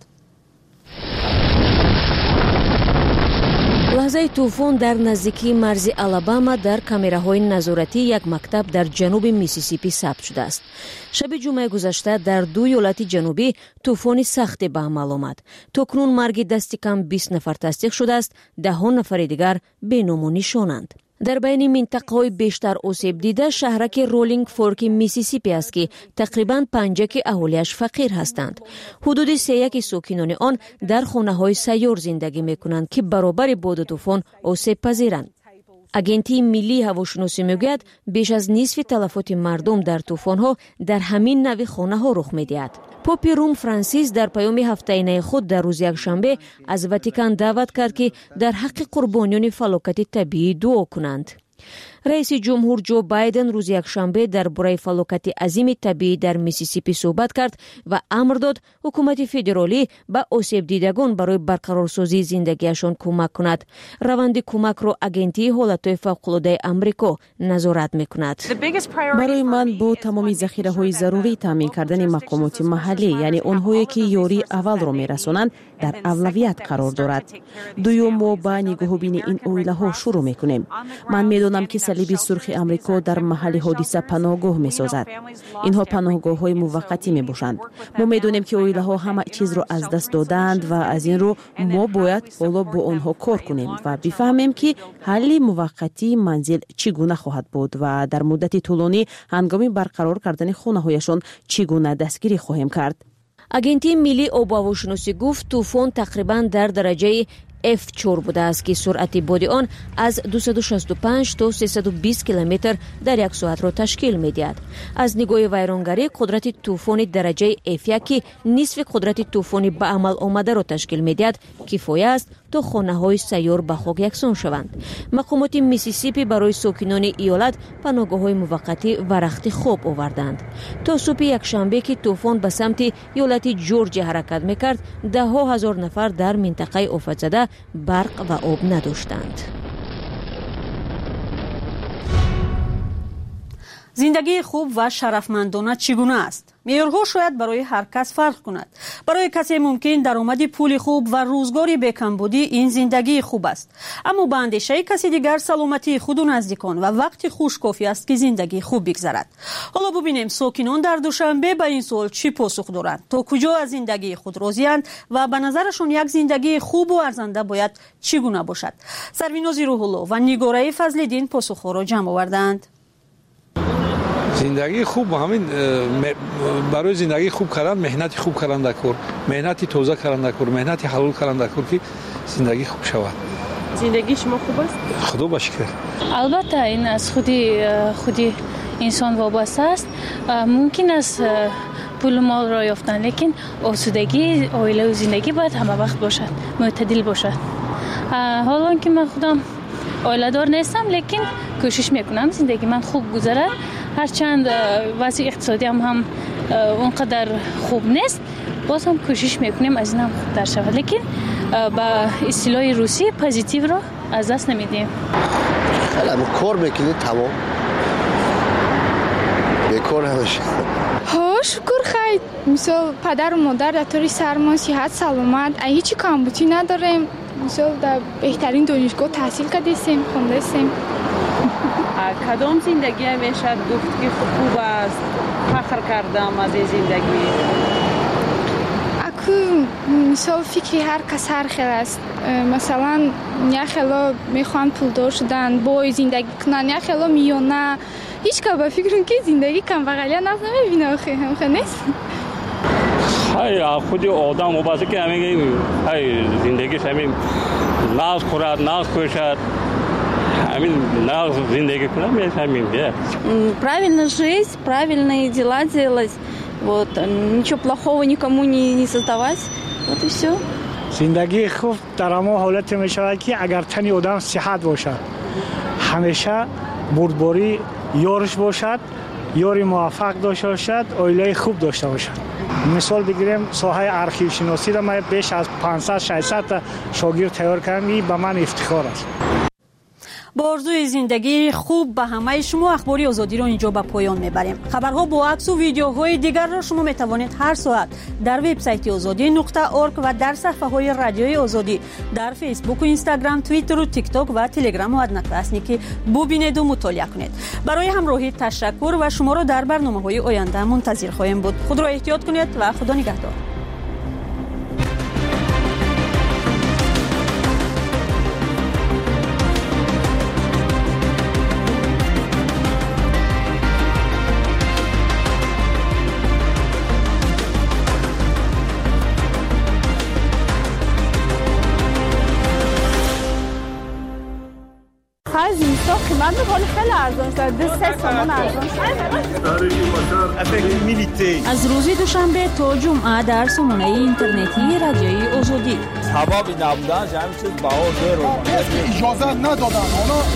Speaker 8: لحظه طوفان در نزدیکی مرز آلاباما در کامراهای نظارتی یک مکتب در جنوب میسیسیپی ثبت شده است. شب جمعه گذشته در دو ایالت جنوبی طوفان سختی به عمل آمد. تاکنون مرگ دست کم بیست نفر تصدیق شده است، ده نفر دیگر بی نام و نشانند. در بین منطقه‌های بیشتر آسیب دیده شهرک رولینگ فورک میسیسیپی است که تقریباً پنجاه اهالیش فقیر هستند. حدود سه یک ساکنان آن در خانه‌های سیار زندگی می‌کنند که برابر باد و طوفان آسیب پذیرند. агентии миллии ҳавошиносӣ мегӯяд беш аз нисфи талафоти мардум дар тӯфонҳо дар ҳамин нави хонаҳо рух медиҳад. попи рум Франсис дар паёми ҳафтаинаи худ дар рӯзи якшанбе аз Ватикан даъват кард ки дар ҳаққи қурбониёни фалокати табиӣ дуо кунанд. раиси ҷумҳур ҷо Байден рӯзи якшанбе дар бораи фалокати азими табиӣ дар Миссисипи суҳбат кард ва амр дод ҳукумати федералӣ ба осебдидагон барои барқарорсозии зиндагиашон кӯмак кунад. раванди кӯмакро агентии ҳолатҳои фавқулодаи амрико назорат мекунад.
Speaker 17: барои ман бо тамоми захираҳои зарурӣ таъмин кардани мақомоти маҳаллӣ, яъне онҳое ки ёрии аввалро мерасонанд, дар авлавият қарор дорад. дуюм мо ба нигоҳубини ин оилаҳо шурӯъ мекунем. ман медонам ки салиби сурхи амрико дар маҳалли ҳодиса паноҳгоҳ месозад. инҳо паноҳгоҳҳои муваққатӣ мебошанд. мо медонем ки оилаҳо ҳама чизро аз даст доданд ва аз ин рӯ мо бояд ҳоло бо онҳо кор кунем ва бифаҳмем ки ҳалли муваққатии манзил чӣ гуна хоҳад буд ва дар муддати тӯлонӣ ҳангоми барқарор кардани хонаҳояшон чӣ гуна дастгирӣ хоҳем кард. агентии миллии обу ҳавошиносӣ гуфт тӯфон тақрибан дар дараҷаи эф чор будааст ки суръати боди он аз дусаду шасту панҷ то сесаду бист километр дар як соатро ташкил медиҳад. аз нигоҳи вайронгарӣ қудрати тӯфони дараҷаи эф як ки нисфи қудрати тӯфони ба амал омадаро ташкил медиҳад кифоя аст то хонаҳои сайёр ба хок яксон шаванд. мақомоти Миссисипи барои сокинони иёлат паноҳгоҳҳои муваққатӣ ва рахти хоб оварданд. то субҳи якшанбе ки тӯфон ба самти иёлати Ҷорҷия ҳаракат мекард, даҳҳо ҳазор нафар дар минтақаи офатзада барқ ва об надоштанд.
Speaker 1: زندگی خوب و شرفمندانه چگونه است؟ معیارها شاید برای هر کس فرق کند. برای کسی ممکن درآمد پول خوب و روزگاری بی‌کمبودی این زندگی خوب است. اما به اندیشه کسی دیگر سلامتی خود و نزدیکان و وقت خوش کافی است که زندگی خوب بگذرد. حالا ببینیم ساکنان در دوشنبه به این سوال چی پاسخ دارند. تا کجا از زندگی خود راضی‌اند و به نظرشون یک زندگی خوب و ارزنده باید چگونه باشد؟ سرویناز روح‌الله و نگاره فضل‌الدین پاسخ‌ها را جمع آوردند.
Speaker 18: زندگی خوب همین برای زندگی خوب کردن مهنت خوب کردن دکور مهنت تازه کردن دکور مهنت حلال کردن دکور که زندگی خوب شود.
Speaker 17: زندگی شما خوب است؟
Speaker 18: خدا باشکر.
Speaker 19: البته این از خودی خودی انسان وابسته است. ممکن است پول مال را یافتن، لیکن آسودگی عائله و زندگی باید همه وقت باشد، معتدل باشد. حالا که من خودم عائله دار نیستم، لیکن کوشش میکنم زندگی من خوب گذره. هرچند وضع اقتصادی هم هم اونقدر خوب نیست، باز هم کوشش میکنیم از این هم خوبتر شود، لیکن با اصطلاح روسی پوزیتیو رو از دست نمیدیم.
Speaker 20: خیلی هم کار میکنید تمام بیکار نمیشه.
Speaker 25: ها شکر خیر. مثال پدر و مادر در طور سرمان صحت سلامت، هیچ کمبودی نداریم. مثال در بهترین دانشگاه تحصیل کردیم، خونده هستیم.
Speaker 17: کدام زندگی همیشه گفت که خوب است، فخر کردم از این زندگی؟
Speaker 25: اکو مثال فکری هر کس هر خیلی است. مثلا یا خیلی میخوان پولدار شدن با زندگی کنن، یا خیلی میونه. هیچ که با فکرم که زندگی کم بغلی ناز نمیبینه آخه هم خیلی نیست.
Speaker 26: های خودی آدم مباسه که همین های زندگیش همین ناز خورد، ناز کوشد، همین ناز زندگی کنم همین بیه.
Speaker 27: Правильно жить, правильные дела делать, вот ничего плохого никому не не создавать, вот и все.
Speaker 28: زندگی خوب در اما حالت می شود که اگر تنی آدم صحت باشد، همیشه بردباری یارش باشد، یاری موفق داشته باشد، عائله خوب داشته باشد. مثال بگیریم ساحه آرشیو شناسی را من بیش از پانصد ششصد تا شاگرد تیار کردم، به من افتخار است.
Speaker 1: با آرزوی زندگی خوب به همه شما اخباری آزادی را اینجا به پایان میبریم. خبرها با عکس و ویدیوهای دیگر را شما میتوانید هر ساعت در وبسایت آزادی نقطه اورگ و در صفحه های رادیوی آزادی در فیسبوک و اینستاگرام، توییتر و تیک تاک و تلگرام و ادنکاسنیکی ببینید و مطالعه کنید. برای همراهی تشکر و شما را در برنامه‌های آینده منتظر خواهیم بود. خود را احتیاط کنید و خدا نگهدار.
Speaker 27: تو قیمت ولی خیلی ارزان شد. دو سه تومان ارزان شد.
Speaker 1: از روز دوشنبه تا جمعه در سامانه اینترنتی رادیوی آزادی.
Speaker 7: سبب نبودن همین چیز بها زیر
Speaker 9: اجازه ندادن.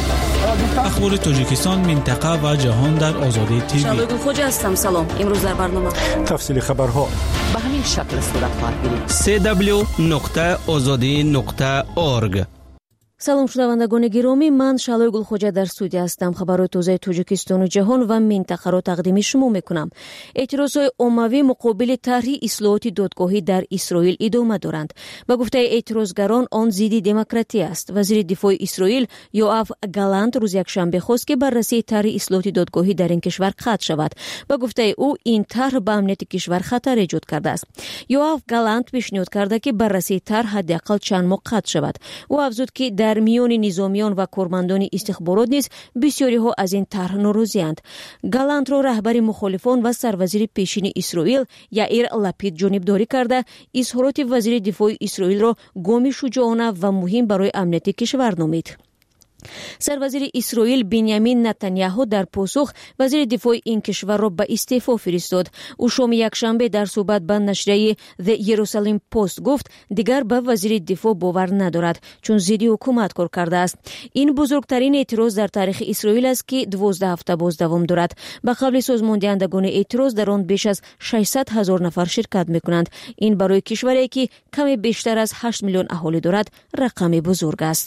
Speaker 3: اخبار تاجیکستان، منطقه و جهان در آزادی تیوی.
Speaker 10: شالوگل خوجا هستم. سلام. امروز در برنامه
Speaker 22: تفصیل خبرها
Speaker 10: به همین شکل صورت خواهد گرفت.
Speaker 11: سی دبلیو نقطه آزادی نقطه اورگ.
Speaker 8: салом шунавандагони гиромӣ, ман Шалои Гулхоҷа дар студия ҳастам. хабарҳои тозаи Тоҷикистону ҷаҳон ва минтақаро тақдими шумо мекунам. эътирозҳои оммавӣ муқобили тарҳи ислоҳоти додгоҳӣ дар Исроил идома доранд. ба гуфтаи эътирозгарон, он зидди демократия аст. вазири дифои Исроил Йоав Галант рӯзи якшанбе хост ки баррасии тарҳи ислоҳоти додгоҳӣ дар ин кишвар қатъ шавад. ба гуфтаи ӯ, ин тарҳ ба амнияти кишвар хатар эҷод кардааст. Йоав Галант пешниҳод карда ки баррасии тарҳ ҳаддиақал чанд моҳ қатъ шавад. ӯ афзуд ки дар миёни низомиён ва кормандони истихборот низ бисёриҳо аз ин тарҳ норозианд. Галантро раҳбари мухолифон ва сарвазири пешини Исроил Яир Лапид ҷонибдорӣ карда, изҳороти вазири дифои Исроилро гоми шуҷоона ва муҳим барои амнияти кишвар номид. сарвазири Исроил Биньямин Натаньяҳу дар посух вазири дифои ин кишварро ба истеъфо фиристод. ӯ шоми якшанбе дар суҳбат ба нашрияи The Jerusalem Post гуфт, дигар ба вазири дифоъ бовар надорад, чун зидди ҳукумат кор кардааст. ин бузургтарин эътироз дар таърихи Исроил аст ки дувоздаҳ ҳафта боз давом дорад. ба қавли созмондиҳандагони эътироз, дар он беш аз шашсад ҳазор нафар ширкат мекунанд. ин барои кишваре ки каме бештар аз ҳашт миллион аҳолӣ дорад, рақами бузург аст.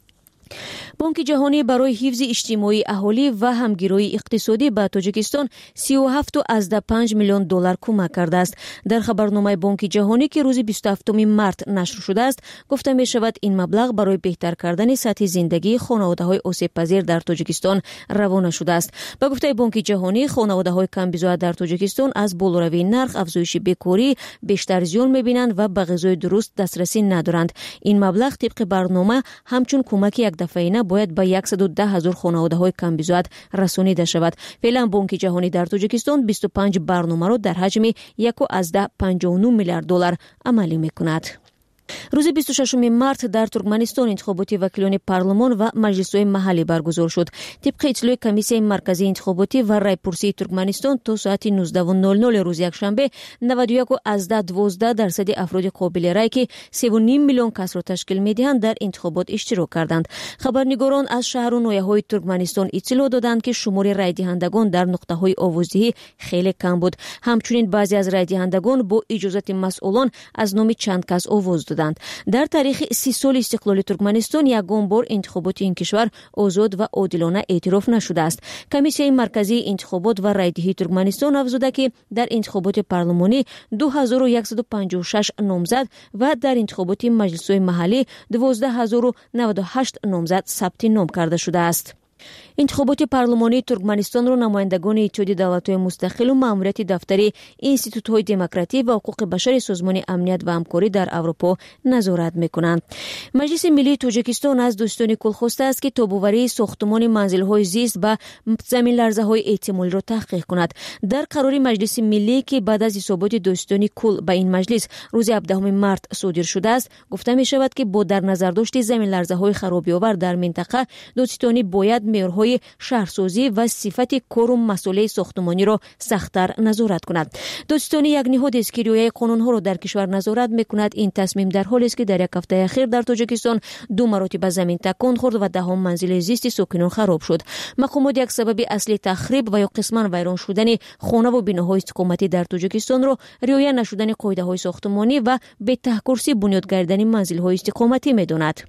Speaker 8: бонки ҷаҳонӣ барои ҳифзи иҷтимоии аҳолӣ ва ҳамгироии иқтисодӣ ба Тоҷикистон сию ҳафт азда панҷ миллион доллар кӯмак кардааст. дар хабарномаи Бонки ҷаҳонӣ ки рӯзи бисту ҳафтуми март нашр шудааст, гуфта мешавад, ин маблағ барои беҳтар кардани сатҳи зиндагии хонаводаҳои осебпазир дар Тоҷикистон равона шудааст. ба гуфтаи Бонки ҷаҳонӣ, хонаводаҳои камбизоат дар Тоҷикистон аз болоравии нарх, афзоиши бекорӣ бештар зиён мебинанд ва ба ғизои дуруст дастрасӣ надоранд. ин маблағ тибқи барнома ҳамчун кӯмаки якдафаина бояд ба яксаду даҳ ҳазор хонаводаҳои камбизоат расонида шавад. феълан Бонки ҷаҳонӣ дар Тоҷикистон бисту панҷ барномаро дар ҳаҷми як азда панҷоҳу нӯ миллиард доллар амалӣ мекунад. рӯзи бисту шашуми март дар Туркманистон интихоботи вакилони парлумон ва маҷлисҳои маҳаллӣ баргузор шуд. тибқи иттилои комиссияи марказии интихоботӣ ва райпурсии Туркманистон, то соати нуздаҳ нол нол рӯзи якшанбе наваду як азда дувоздаҳ дарсади афроди қобили рай ки севу ним миллион касро ташкил медиҳанд, дар интихобот иштирок карданд. хабарнигорон аз шаҳру ноҳияҳои Туркманистон иттилоъ доданд ки шумори райдиҳандагон дар нуқтаҳои овоздиҳӣ хеле кам буд. ҳамчунин баъзе аз райдиҳандагон бо иҷозати масъулон аз номи чанд кас овоз доданд. дар таърихи си соли истиқлоли Туркманистон ягон бор интихоботи ин кишвар озод ва одилона эътироф нашудааст. комиссияи марказии интихобот ва райдиҳии Туркманистон афзуда ки дар интихоботи парлумонӣ ду ҳазору яксаду панҷоҳу шаш номзад ва дар интихоботи маҷлисҳои маҳаллӣ дувоздаҳ ҳазору наваду ҳашт номзад сабти ном карда шудааст. интихоботи парлумонии Туркманистонро намояндагони иттиҳоди давлатҳои мустақилу маъмурияти дафтари институтҳои демократӣ ва ҳуқуқи башари Созмони амният ва ҳамкорӣ дар Аврупо назорат мекунанд. маҷлиси миллии Тоҷикистон аз дӯстони кул хостааст ки тобоварии сохтумони манзилҳои зист ба заминларзаҳои эҳтимолиро таҳқиқ кунад. дар қарори маҷлиси миллӣ ки баъд аз ҳисоботи дӯстони кул ба ин маҷлис рӯзи ҳабдаҳуми март содир шудааст, гуфта мешавад ки бо дар назардошти заминларзаҳои харобиовар дар минтақа, додситонӣ бояд меъёрҳои шаҳрсозӣ ва сифати кору масъулияи сохтумониро сахттар назорат кунад. додситонӣ як ниҳодест ки риояи қонунҳоро дар кишвар назорат мекунад. ин тасмим дар ҳолест ки дар як ҳафтаи ахир дар Тоҷикистон ду маротиба замин такон хӯрд ва даҳон манзили зисти сокинон хароб шуд. мақомот як сабаби аслии тахриб ва ё қисман вайрон шудани хонаву биноҳои истиқоматӣ дар Тоҷикистонро риоя нашудани қоидаҳои сохтумонӣ ва бетаҳкурсӣ бунёд гардидани манзилҳои истиқоматӣ медонад.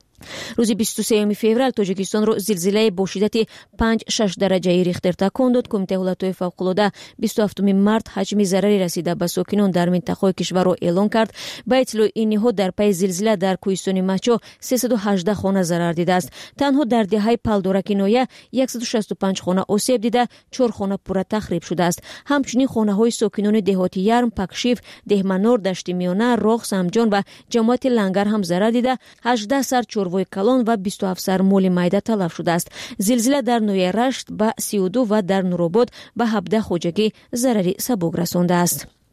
Speaker 8: рӯзи бисту сеюми феврал Тоҷикистонро зилзилаи бо шиддати панҷ шаш дараҷаи Рихтер такон дод. Кумитаи ҳолатҳои фавқулода бисту ҳафтуми март ҳаҷми зарари расида ба сокинон дар минтақаҳои кишварро эълон кард. ба иттилои ин ниҳод, дар пайи зилзила дар кӯҳистони Мачо сесаду ҳаждаҳ хона зарар дидааст. танҳо дар деҳаи Палдораки ноҳия яксаду шасту панҷ хона осеб дида, чор хона пурра тахриб шудааст. ҳамчунин хонаҳои сокинони деҳоти Ярм, Пакшив, Деҳманор, Дашти Миёна, Роғ, Самҷон ва ҷамоати Лангар ҳам зарар дида, ҳаждаҳ сар чорвои калон ва бисту ҳафт сар моли майда талаф шудааст. зилзила дар ноҳияи Рашт ба си ду ва дар Нуробод ба ҳабдаҳ хоҷагӣ зарари сабук расондааст.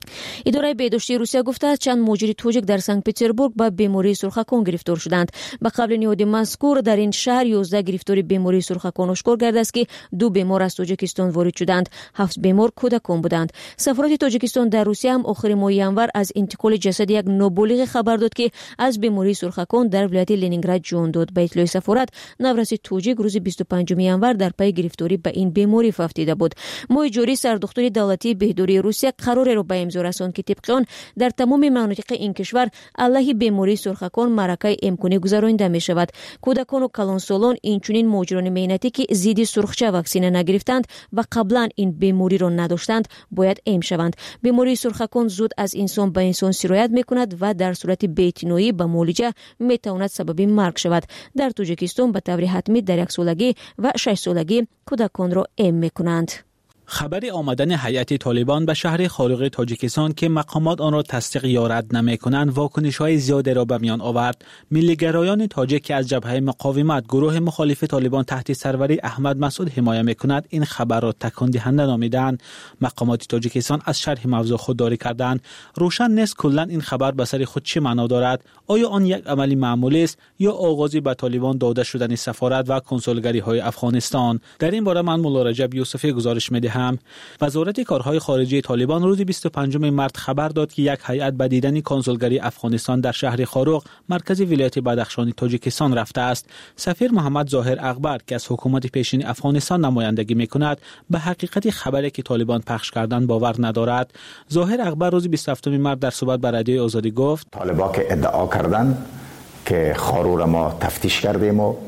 Speaker 8: اداره بهداشتی روسیه گفته است چند مهاجر تاجیک در سنت پترزبورگ با بیماری سرخکان گرفتار شدند. به قبل نهاد مذکور در این شهر یازده گرفتاری بیماری سرخکان آشکار گردید است که دو بیمار از تاجیکستان وارد شدند. هفت بیمار کودکان بودند. سفارت تاجیکستان در روسیه هم آخر ماه ینور از انتقال جسد یک نابالغ خبر داد که از بیماری سرخکان در ولایت لنینگراد جان داد. به اطلاع سفارت نورس تاجیک روز بیست و پنجم ینور در پی گرفتاری به این بیماری افتاده بود. ماه جاری سردختور دولتی بهداری روسیه قرار را به امضا رساند که طبق آن در تمام مناطق این کشور علیه بیماری سرخکان معرکه امکانی گذرانده می شود. کودکان و کلانسالان اینچنین مهاجران مهنتی که ضد سرخچه واکسینه نگرفتند و قبلا این بیماری را نداشتند باید ایم شوند. بیماری سرخکان زود از انسان به انسان سرایت می کند و در صورت بی‌اعتنایی به معالجه می تواند سبب مرگ شود. در تاجیکستان به طور حتمی در یک سالگی و شش سالگی کودکان را ایم می کنند.
Speaker 3: خبر آمدن هیئت طالبان به شهر خارق تاجیکستان که مقامات آن را تصدیق یا رد نمی‌کنند واکنش‌های زیادی را به میان آورد. ملی‌گرایان تاجیک که از جبهه مقاومت گروه مخالف طالبان تحت سروری احمد مسعود حمایت می‌کند این خبر را تکان دهنده نامیدند. مقامات تاجیکستان از شرح موضوع خودداری کردند. روشن نیست کلاً این خبر به سر خود چه معنا دارد. آیا آن یک عملی معمولی است یا آغازی به طالبان داده شدن سفارت و کنسولگری‌های افغانستان؟ در این باره من مولا رجب یوسفی گزارش می‌دهم. هم وزارت کارهای خارجه طالبان روز بیست و پنجم مارس خبر داد که یک هیئت به دیدن کنسولگری افغانستان در شهر خاروق مرکز ولایت بدخشان تاجیکستان رفته است. سفیر محمد ظاهر اکبر که از حکومت پیشین افغانستان نمایندگی می‌کند به حقیقت خبری که طالبان پخش کردن باور ندارد. ظاهر اکبر روز بیست و هفتم مارس در صحبت با رادیوی آزادی گفت
Speaker 4: طالبان که ادعا کردند که خاروق ما تفتیش کردیم و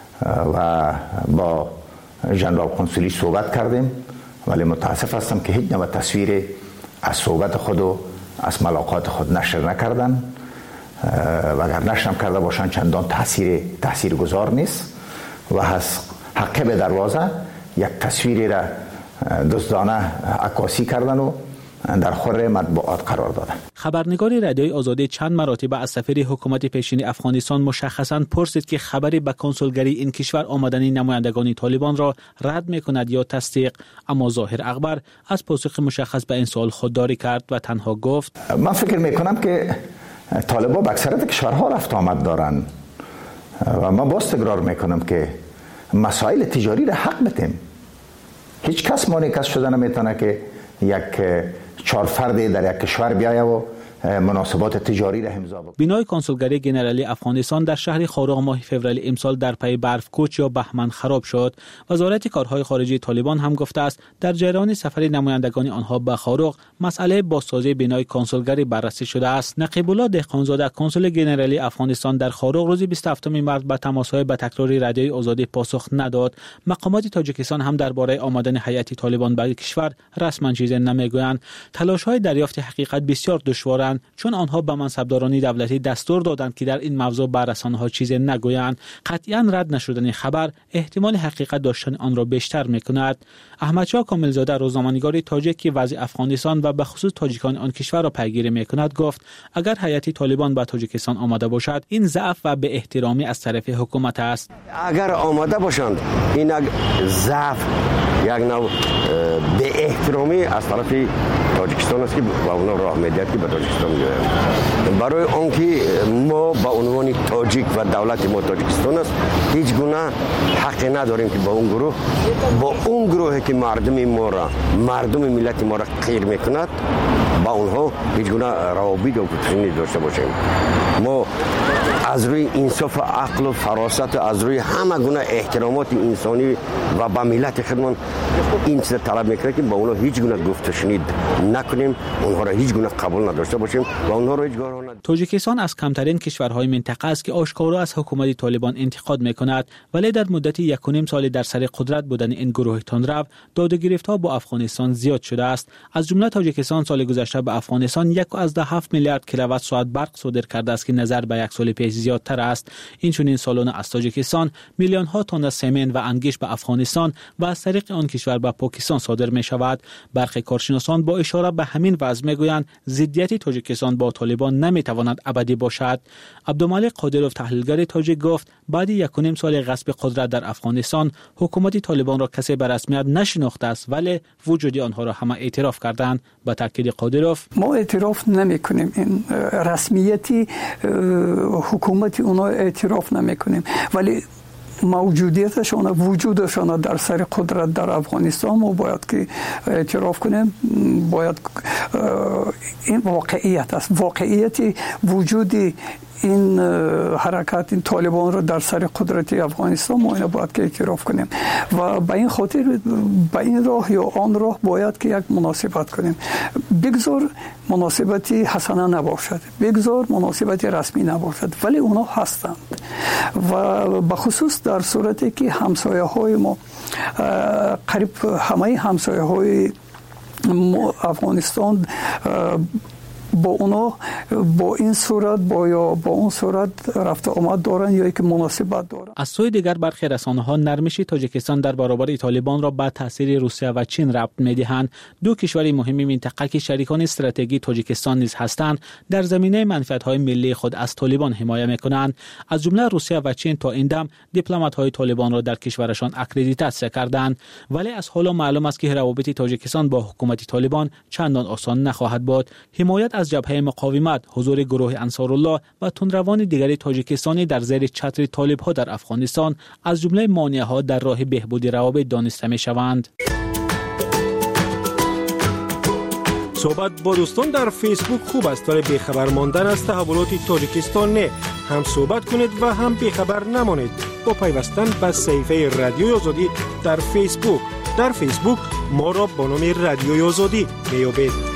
Speaker 4: با ژنرال کنسولی صحبت کردیم، ولی متاسف هستم که هیچ نوع تصویر از صحبت خود و از ملاقات خود نشر نکردن و اگر نشر کرده باشند چندان تاثیر تاثیر گذار نیست و از حقه به دروازه یک تصویری را دزدانه عکاسی کردن و در خور مطبوعات قرار دادن.
Speaker 3: خبرنگار رادیوی آزادی چند مراتب از سفیر حکومت پیشین افغانستان مشخصاً پرسید که خبری به کنسولگری این کشور آمدن نمایندگان طالبان را رد می‌کند یا تصدیق، اما ظاهر اکبر از پاسخ مشخص به این سوال خودداری کرد و تنها گفت
Speaker 4: من فکر می‌کنم که طالبان به اکثریت کشورها رفت آمد دارند و من باز تکرار می‌کنم که مسائل تجاری را حق بدیم. هیچ کس مانع شده نمیتونه که یک چهار فردی در یک کشور بیاید و مناسبات تجاری را امضا بکنه.
Speaker 3: بنای کنسولگری ژنرالی افغانستان در شهر خاروق ماه فوریه امسال در پی برف کوچ یا بهمن خراب شد. وزارت کارهای خارجه طالبان هم گفته است در جریان سفر نمایندگان آنها به خاروق مسئله بازسازی بنای کنسولگری بررسی شده است. نقیب الله دهقانزاده کنسول ژنرالی افغانستان در خاروق روز بیست و هفتم مارس به تماس‌های به تکراری رادیوی آزادی پاسخ نداد. مقامات تاجیکستان هم درباره آمدن هیئت طالبان به کشور رسما چیزی نمیگویند. تلاش‌های دریافت حقیقت بسیار دشوارند چون آنها به منصبداران دولتی دستور دادند که در این موضوع به رسانه‌ها چیزی نگویند. قطعاً رد نشدن خبر احتمال حقیقت داشتن آن را بیشتر می‌کند. احمدشاه کاملزاده روزنامه‌نگار تاجیک که وضع افغانستان و به خصوص تاجیکان آن کشور را پیگیری می‌کند گفت اگر هیئت طالبان به تاجیکستان آمده باشد این ضعف و به احترامی از طرف حکومت است.
Speaker 5: اگر آمده باشند این ضعف یک نوع به احترامی از طرف تاجیکستان است که با اونا راه میدهد که به تاجیکستان بیایم. برای آنکه ما با عنوان تاجیک و دولت ما تاجیکستان است هیچ گونه حق نداریم که با اون گروه با اون گروهی که مردم ما را مردم ملت ما را غیر میکند با اونها هیچ گونه روابط و گفتگو داشته باشیم. ما از روی انصاف و عقل و فراست از روی همه گونه احترامات انسانی و با ملت خودمان این چیز طلب میکنه که با اونها هیچ گونه گفت و شنید نکنیم، اونها را هیچ گونه قبول نداشته باشیم و اونها را هیچ گونه.
Speaker 3: تاجیکستان از کمترین کشورهای منطقه است که آشکارا از حکومت طالبان انتقاد میکند، ولی در مدت یک و نیم سال در سر قدرت بودن این گروه تندرو داد و گرفت‌ها با افغانستان زیاد شده است. از جمله تاجیکستان سال گذشته به افغانستان یک و از ده هفت میلیارد کیلووات ساعت برق صادر کرده است که نظر به یک سال پیش زیادتر است. این چنین سالانه از تاجیکستان میلیون ها تن سمن و انگشت به افغانستان و از طریق آن کشور به پاکستان صادر می شود. برخی کارشناسان با اشاره به همین وضع میگویند ضدیت تاجیکستان با طالبان نمیتواند ابدی باشد. عبدالمالک قادروف تحلیلگر تاجیک گفت بعد یک و نیم سال غصب قدرت در افغانستان حکومت طالبان را کسی به رسمیت نشناخته است ولی وجود آنها را همه اعتراف کردند. با تاکید قادروف
Speaker 2: ما اعتراف نمیکنیم، این رسمیتی حکومت اونا اعتراف نمیکنیم ولی موجودیتشان وجودشان در سر قدرت در افغانستان ما باید که اعتراف کنیم. باید این واقعیت است، واقعیت وجودی این حرکت این طالبان را در سر قدرت افغانستان ما اینا باید که اعتراف کنیم و به این خاطر به این راه یا آن راه باید که یک مناسبت کنیم. بگذار مناسبتی حسنه نباشد، بگذار مناسبتی رسمی نباشد ولی اونا هستند و به خصوص در صورتی که همسایه های ما قریب همه همسایه های افغانستان با اونا با این صورت با یا با اون صورت رفت آمد دارن یا یک مناسبت دارن.
Speaker 3: از سوی دیگر برخی رسانه‌ها نرمش تاجیکستان در برابر طالبان را به تاثیر روسیه و چین ربط می‌دهند. دو کشور مهم منطقه که شریکان استراتژیک تاجیکستان نیز هستند در زمینه منفعت‌های ملی خود از طالبان حمایت می‌کنند. از جمله روسیه و چین تا این دم دیپلمات‌های طالبان را در کشورشان اکریدیتاسیون کردند ولی از حالا معلوم است که روابط تاجیکستان با حکومت طالبان چندان آسان نخواهد بود. حمایت از جبهه مقاومت، حضور گروه انصارالله و تندروان دیگر تاجیکستانی در زیر چتر طالب‌ها در افغانستان از جمله مانع‌ها در راه بهبود روابط دانسته می‌شوند.
Speaker 22: صحبت با دوستان در فیسبوک خوب است ولی بیخبر ماندن از تحولات تاجیکستان نه. هم صحبت کنید و هم بیخبر نمانید با پیوستن به صفحه رادیوی آزادی در فیسبوک. در فیسبوک ما را با نام رادیوی آزادی میابید.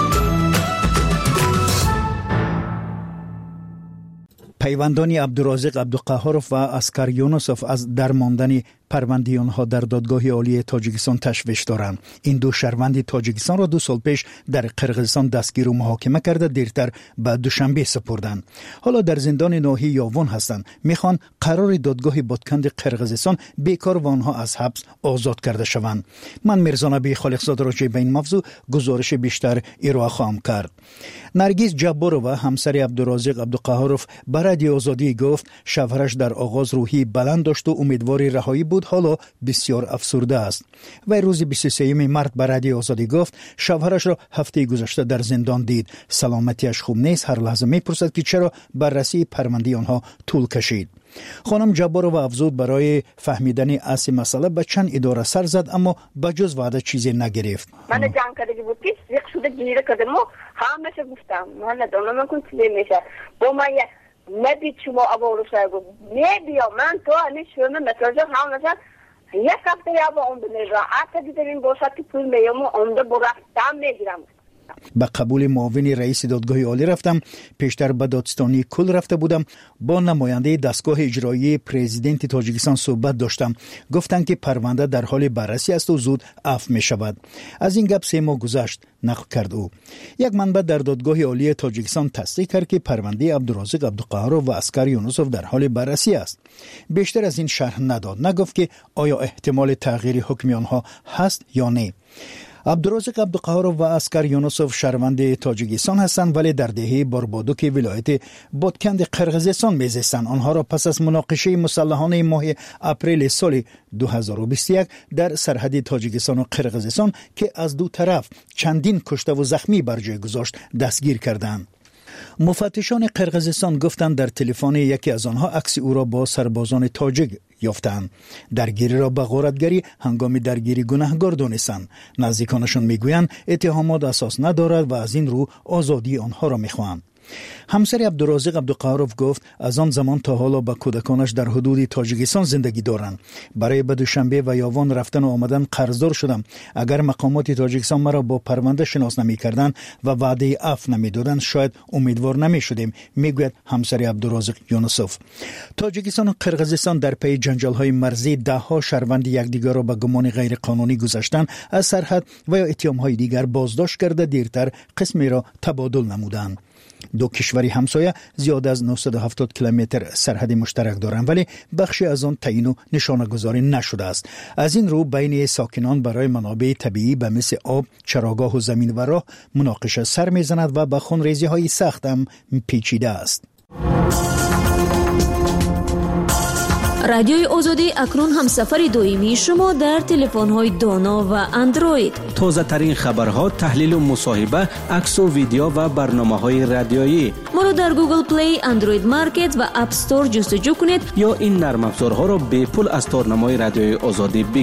Speaker 12: پیوندان عبدالرازق عبدالقهارов و اسکر یونسوف از درماندن پرونده آنها در دادگاه عالی تاجیکستان تشویش دارند. این دو شهروند تاجیکستان را دو سال پیش در قرقیزستان دستگیر و محاکمه کرده دیرتر به دوشنبه سپردند. حالا در زندان ناحیه یاون هستند. میخوان قرار دادگاه بادکند قرقیزستان بیکار و آنها از حبس آزاد کرده شوند. من میرزا نبی خالقزاده راجع به این موضوع گزارش بیشتر ارائه خواهم کرد. نرگس جبارова همسر عبدالرازق عبدالقهارov به رادیو آزادی گفت شوهرش در آغاز روحی بلند داشت و امیدوار رهایی بود، حالا بسیار افسرده است. و روز بیست و سوم مارس به رادیو آزادی گفت شوهرش را هفته گذشته در زندان دید. سلامتیش خوب نیست. هر لحظه میپرسد که چرا بررسی پرونده آنها طول کشید. خانم جبارova افزود برای فهمیدن اصل مسئله به چند اداره سر زد اما بجز وعده چیزی نگرفت.
Speaker 13: من جان کردی بود که یک شده گیره کردم و همه گفتم من ندونم من کنم چی میشه با من ندید شما ابو رسای گفت نه بیا من تو هنوز شما متوجه هم نشد یک هفته یا با اون بنیر را آتا دیدیم باشد که پول میام و اون دو برفتم میگیرم.
Speaker 12: به قبول معاون رئیس دادگاه عالی رفتم. پیشتر به دادستانی کل رفته بودم. با نماینده دستگاه اجرایی پرزیدنت تاجیکستان صحبت داشتم. گفتند که پرونده در حال بررسی است و زود عفو می شود. از این گپ سه ماه گذشت، نقل کرد او. یک منبع در دادگاه عالی تاجیکستان تصدیق کرد که پرونده عبدالرازق عبدالقهارov و اسکر یونسوف در حال بررسی است. بیشتر از این شرح نداد. نگفت که آیا احتمال تغییر حکم آنها هست یا نه. عبدالرازق عبدالقهارov و اسکر یونسوف شهروند تاجیکستان هستند ولی در دهه باربادوک ولایت بادکند قرقیزستان میزیستند. آنها را پس از مناقشه مسلحانه ماه اپریل سال دو هزار و بیست و یک در سرحد تاجیکستان و قرقیزستان که از دو طرف چندین کشته و زخمی بر جای گذاشت دستگیر کردند. مفتشان قرقیزستان گفتند در تلفن یکی از آنها عکس او را با سربازان تاجیک یافتند. درگیری را به غارتگری هنگام درگیری گناهکار دانستند. نزدیکانشان میگویند اتهامات اساس ندارد و از این رو آزادی آنها را میخواهند. همسر عبدالرازق عبدالقهارov گفت از آن زمان تا حالا با کودکانش در حدود تاجیکستان زندگی دارند. برای به دوشنبه و یاون رفتن و آمدن قرضدار شدم. اگر مقامات تاجیکستان مرا با پرونده شناس نمی‌کردند و وعده عفو نمی‌دادند شاید امیدوار نمی‌شدیم، میگوید همسر عبدالرازق یونسوف. تاجیکستان و قرقیزستان در پی جنجال‌های مرزی ده‌ها شهروند یکدیگر را به گمان غیر قانونی گذاشتن از سرحد و یا اتهام‌های دیگر بازداشت کرده دیرتر قسمی را تبادل نمودند. دو کشور همسایه زیاد از نهصد و هفتاد کیلومتر سرحد مشترک دارند، ولی بخشی از آن تعیین و نشانه گذاری نشده است. از این رو بین ساکنان برای منابع طبیعی به مثل آب، چراگاه و زمین و راه مناقشه سر میزند و به خونریزی های سخت هم پیچیده است.
Speaker 8: رادیوی آزادی اکنون هم سفر دویمی شما در تلفن‌های دانا و اندروید.
Speaker 11: تازه ترین خبرها، تحلیل و مصاحبه، عکس و ویدیو و برنامه‌های رادیویی.
Speaker 8: ما را در گوگل پلی، اندروید مارکت و اپ استور جستجو کنید
Speaker 11: یا این نرم افزارها را به پول از تارنمای رادیوی آزادی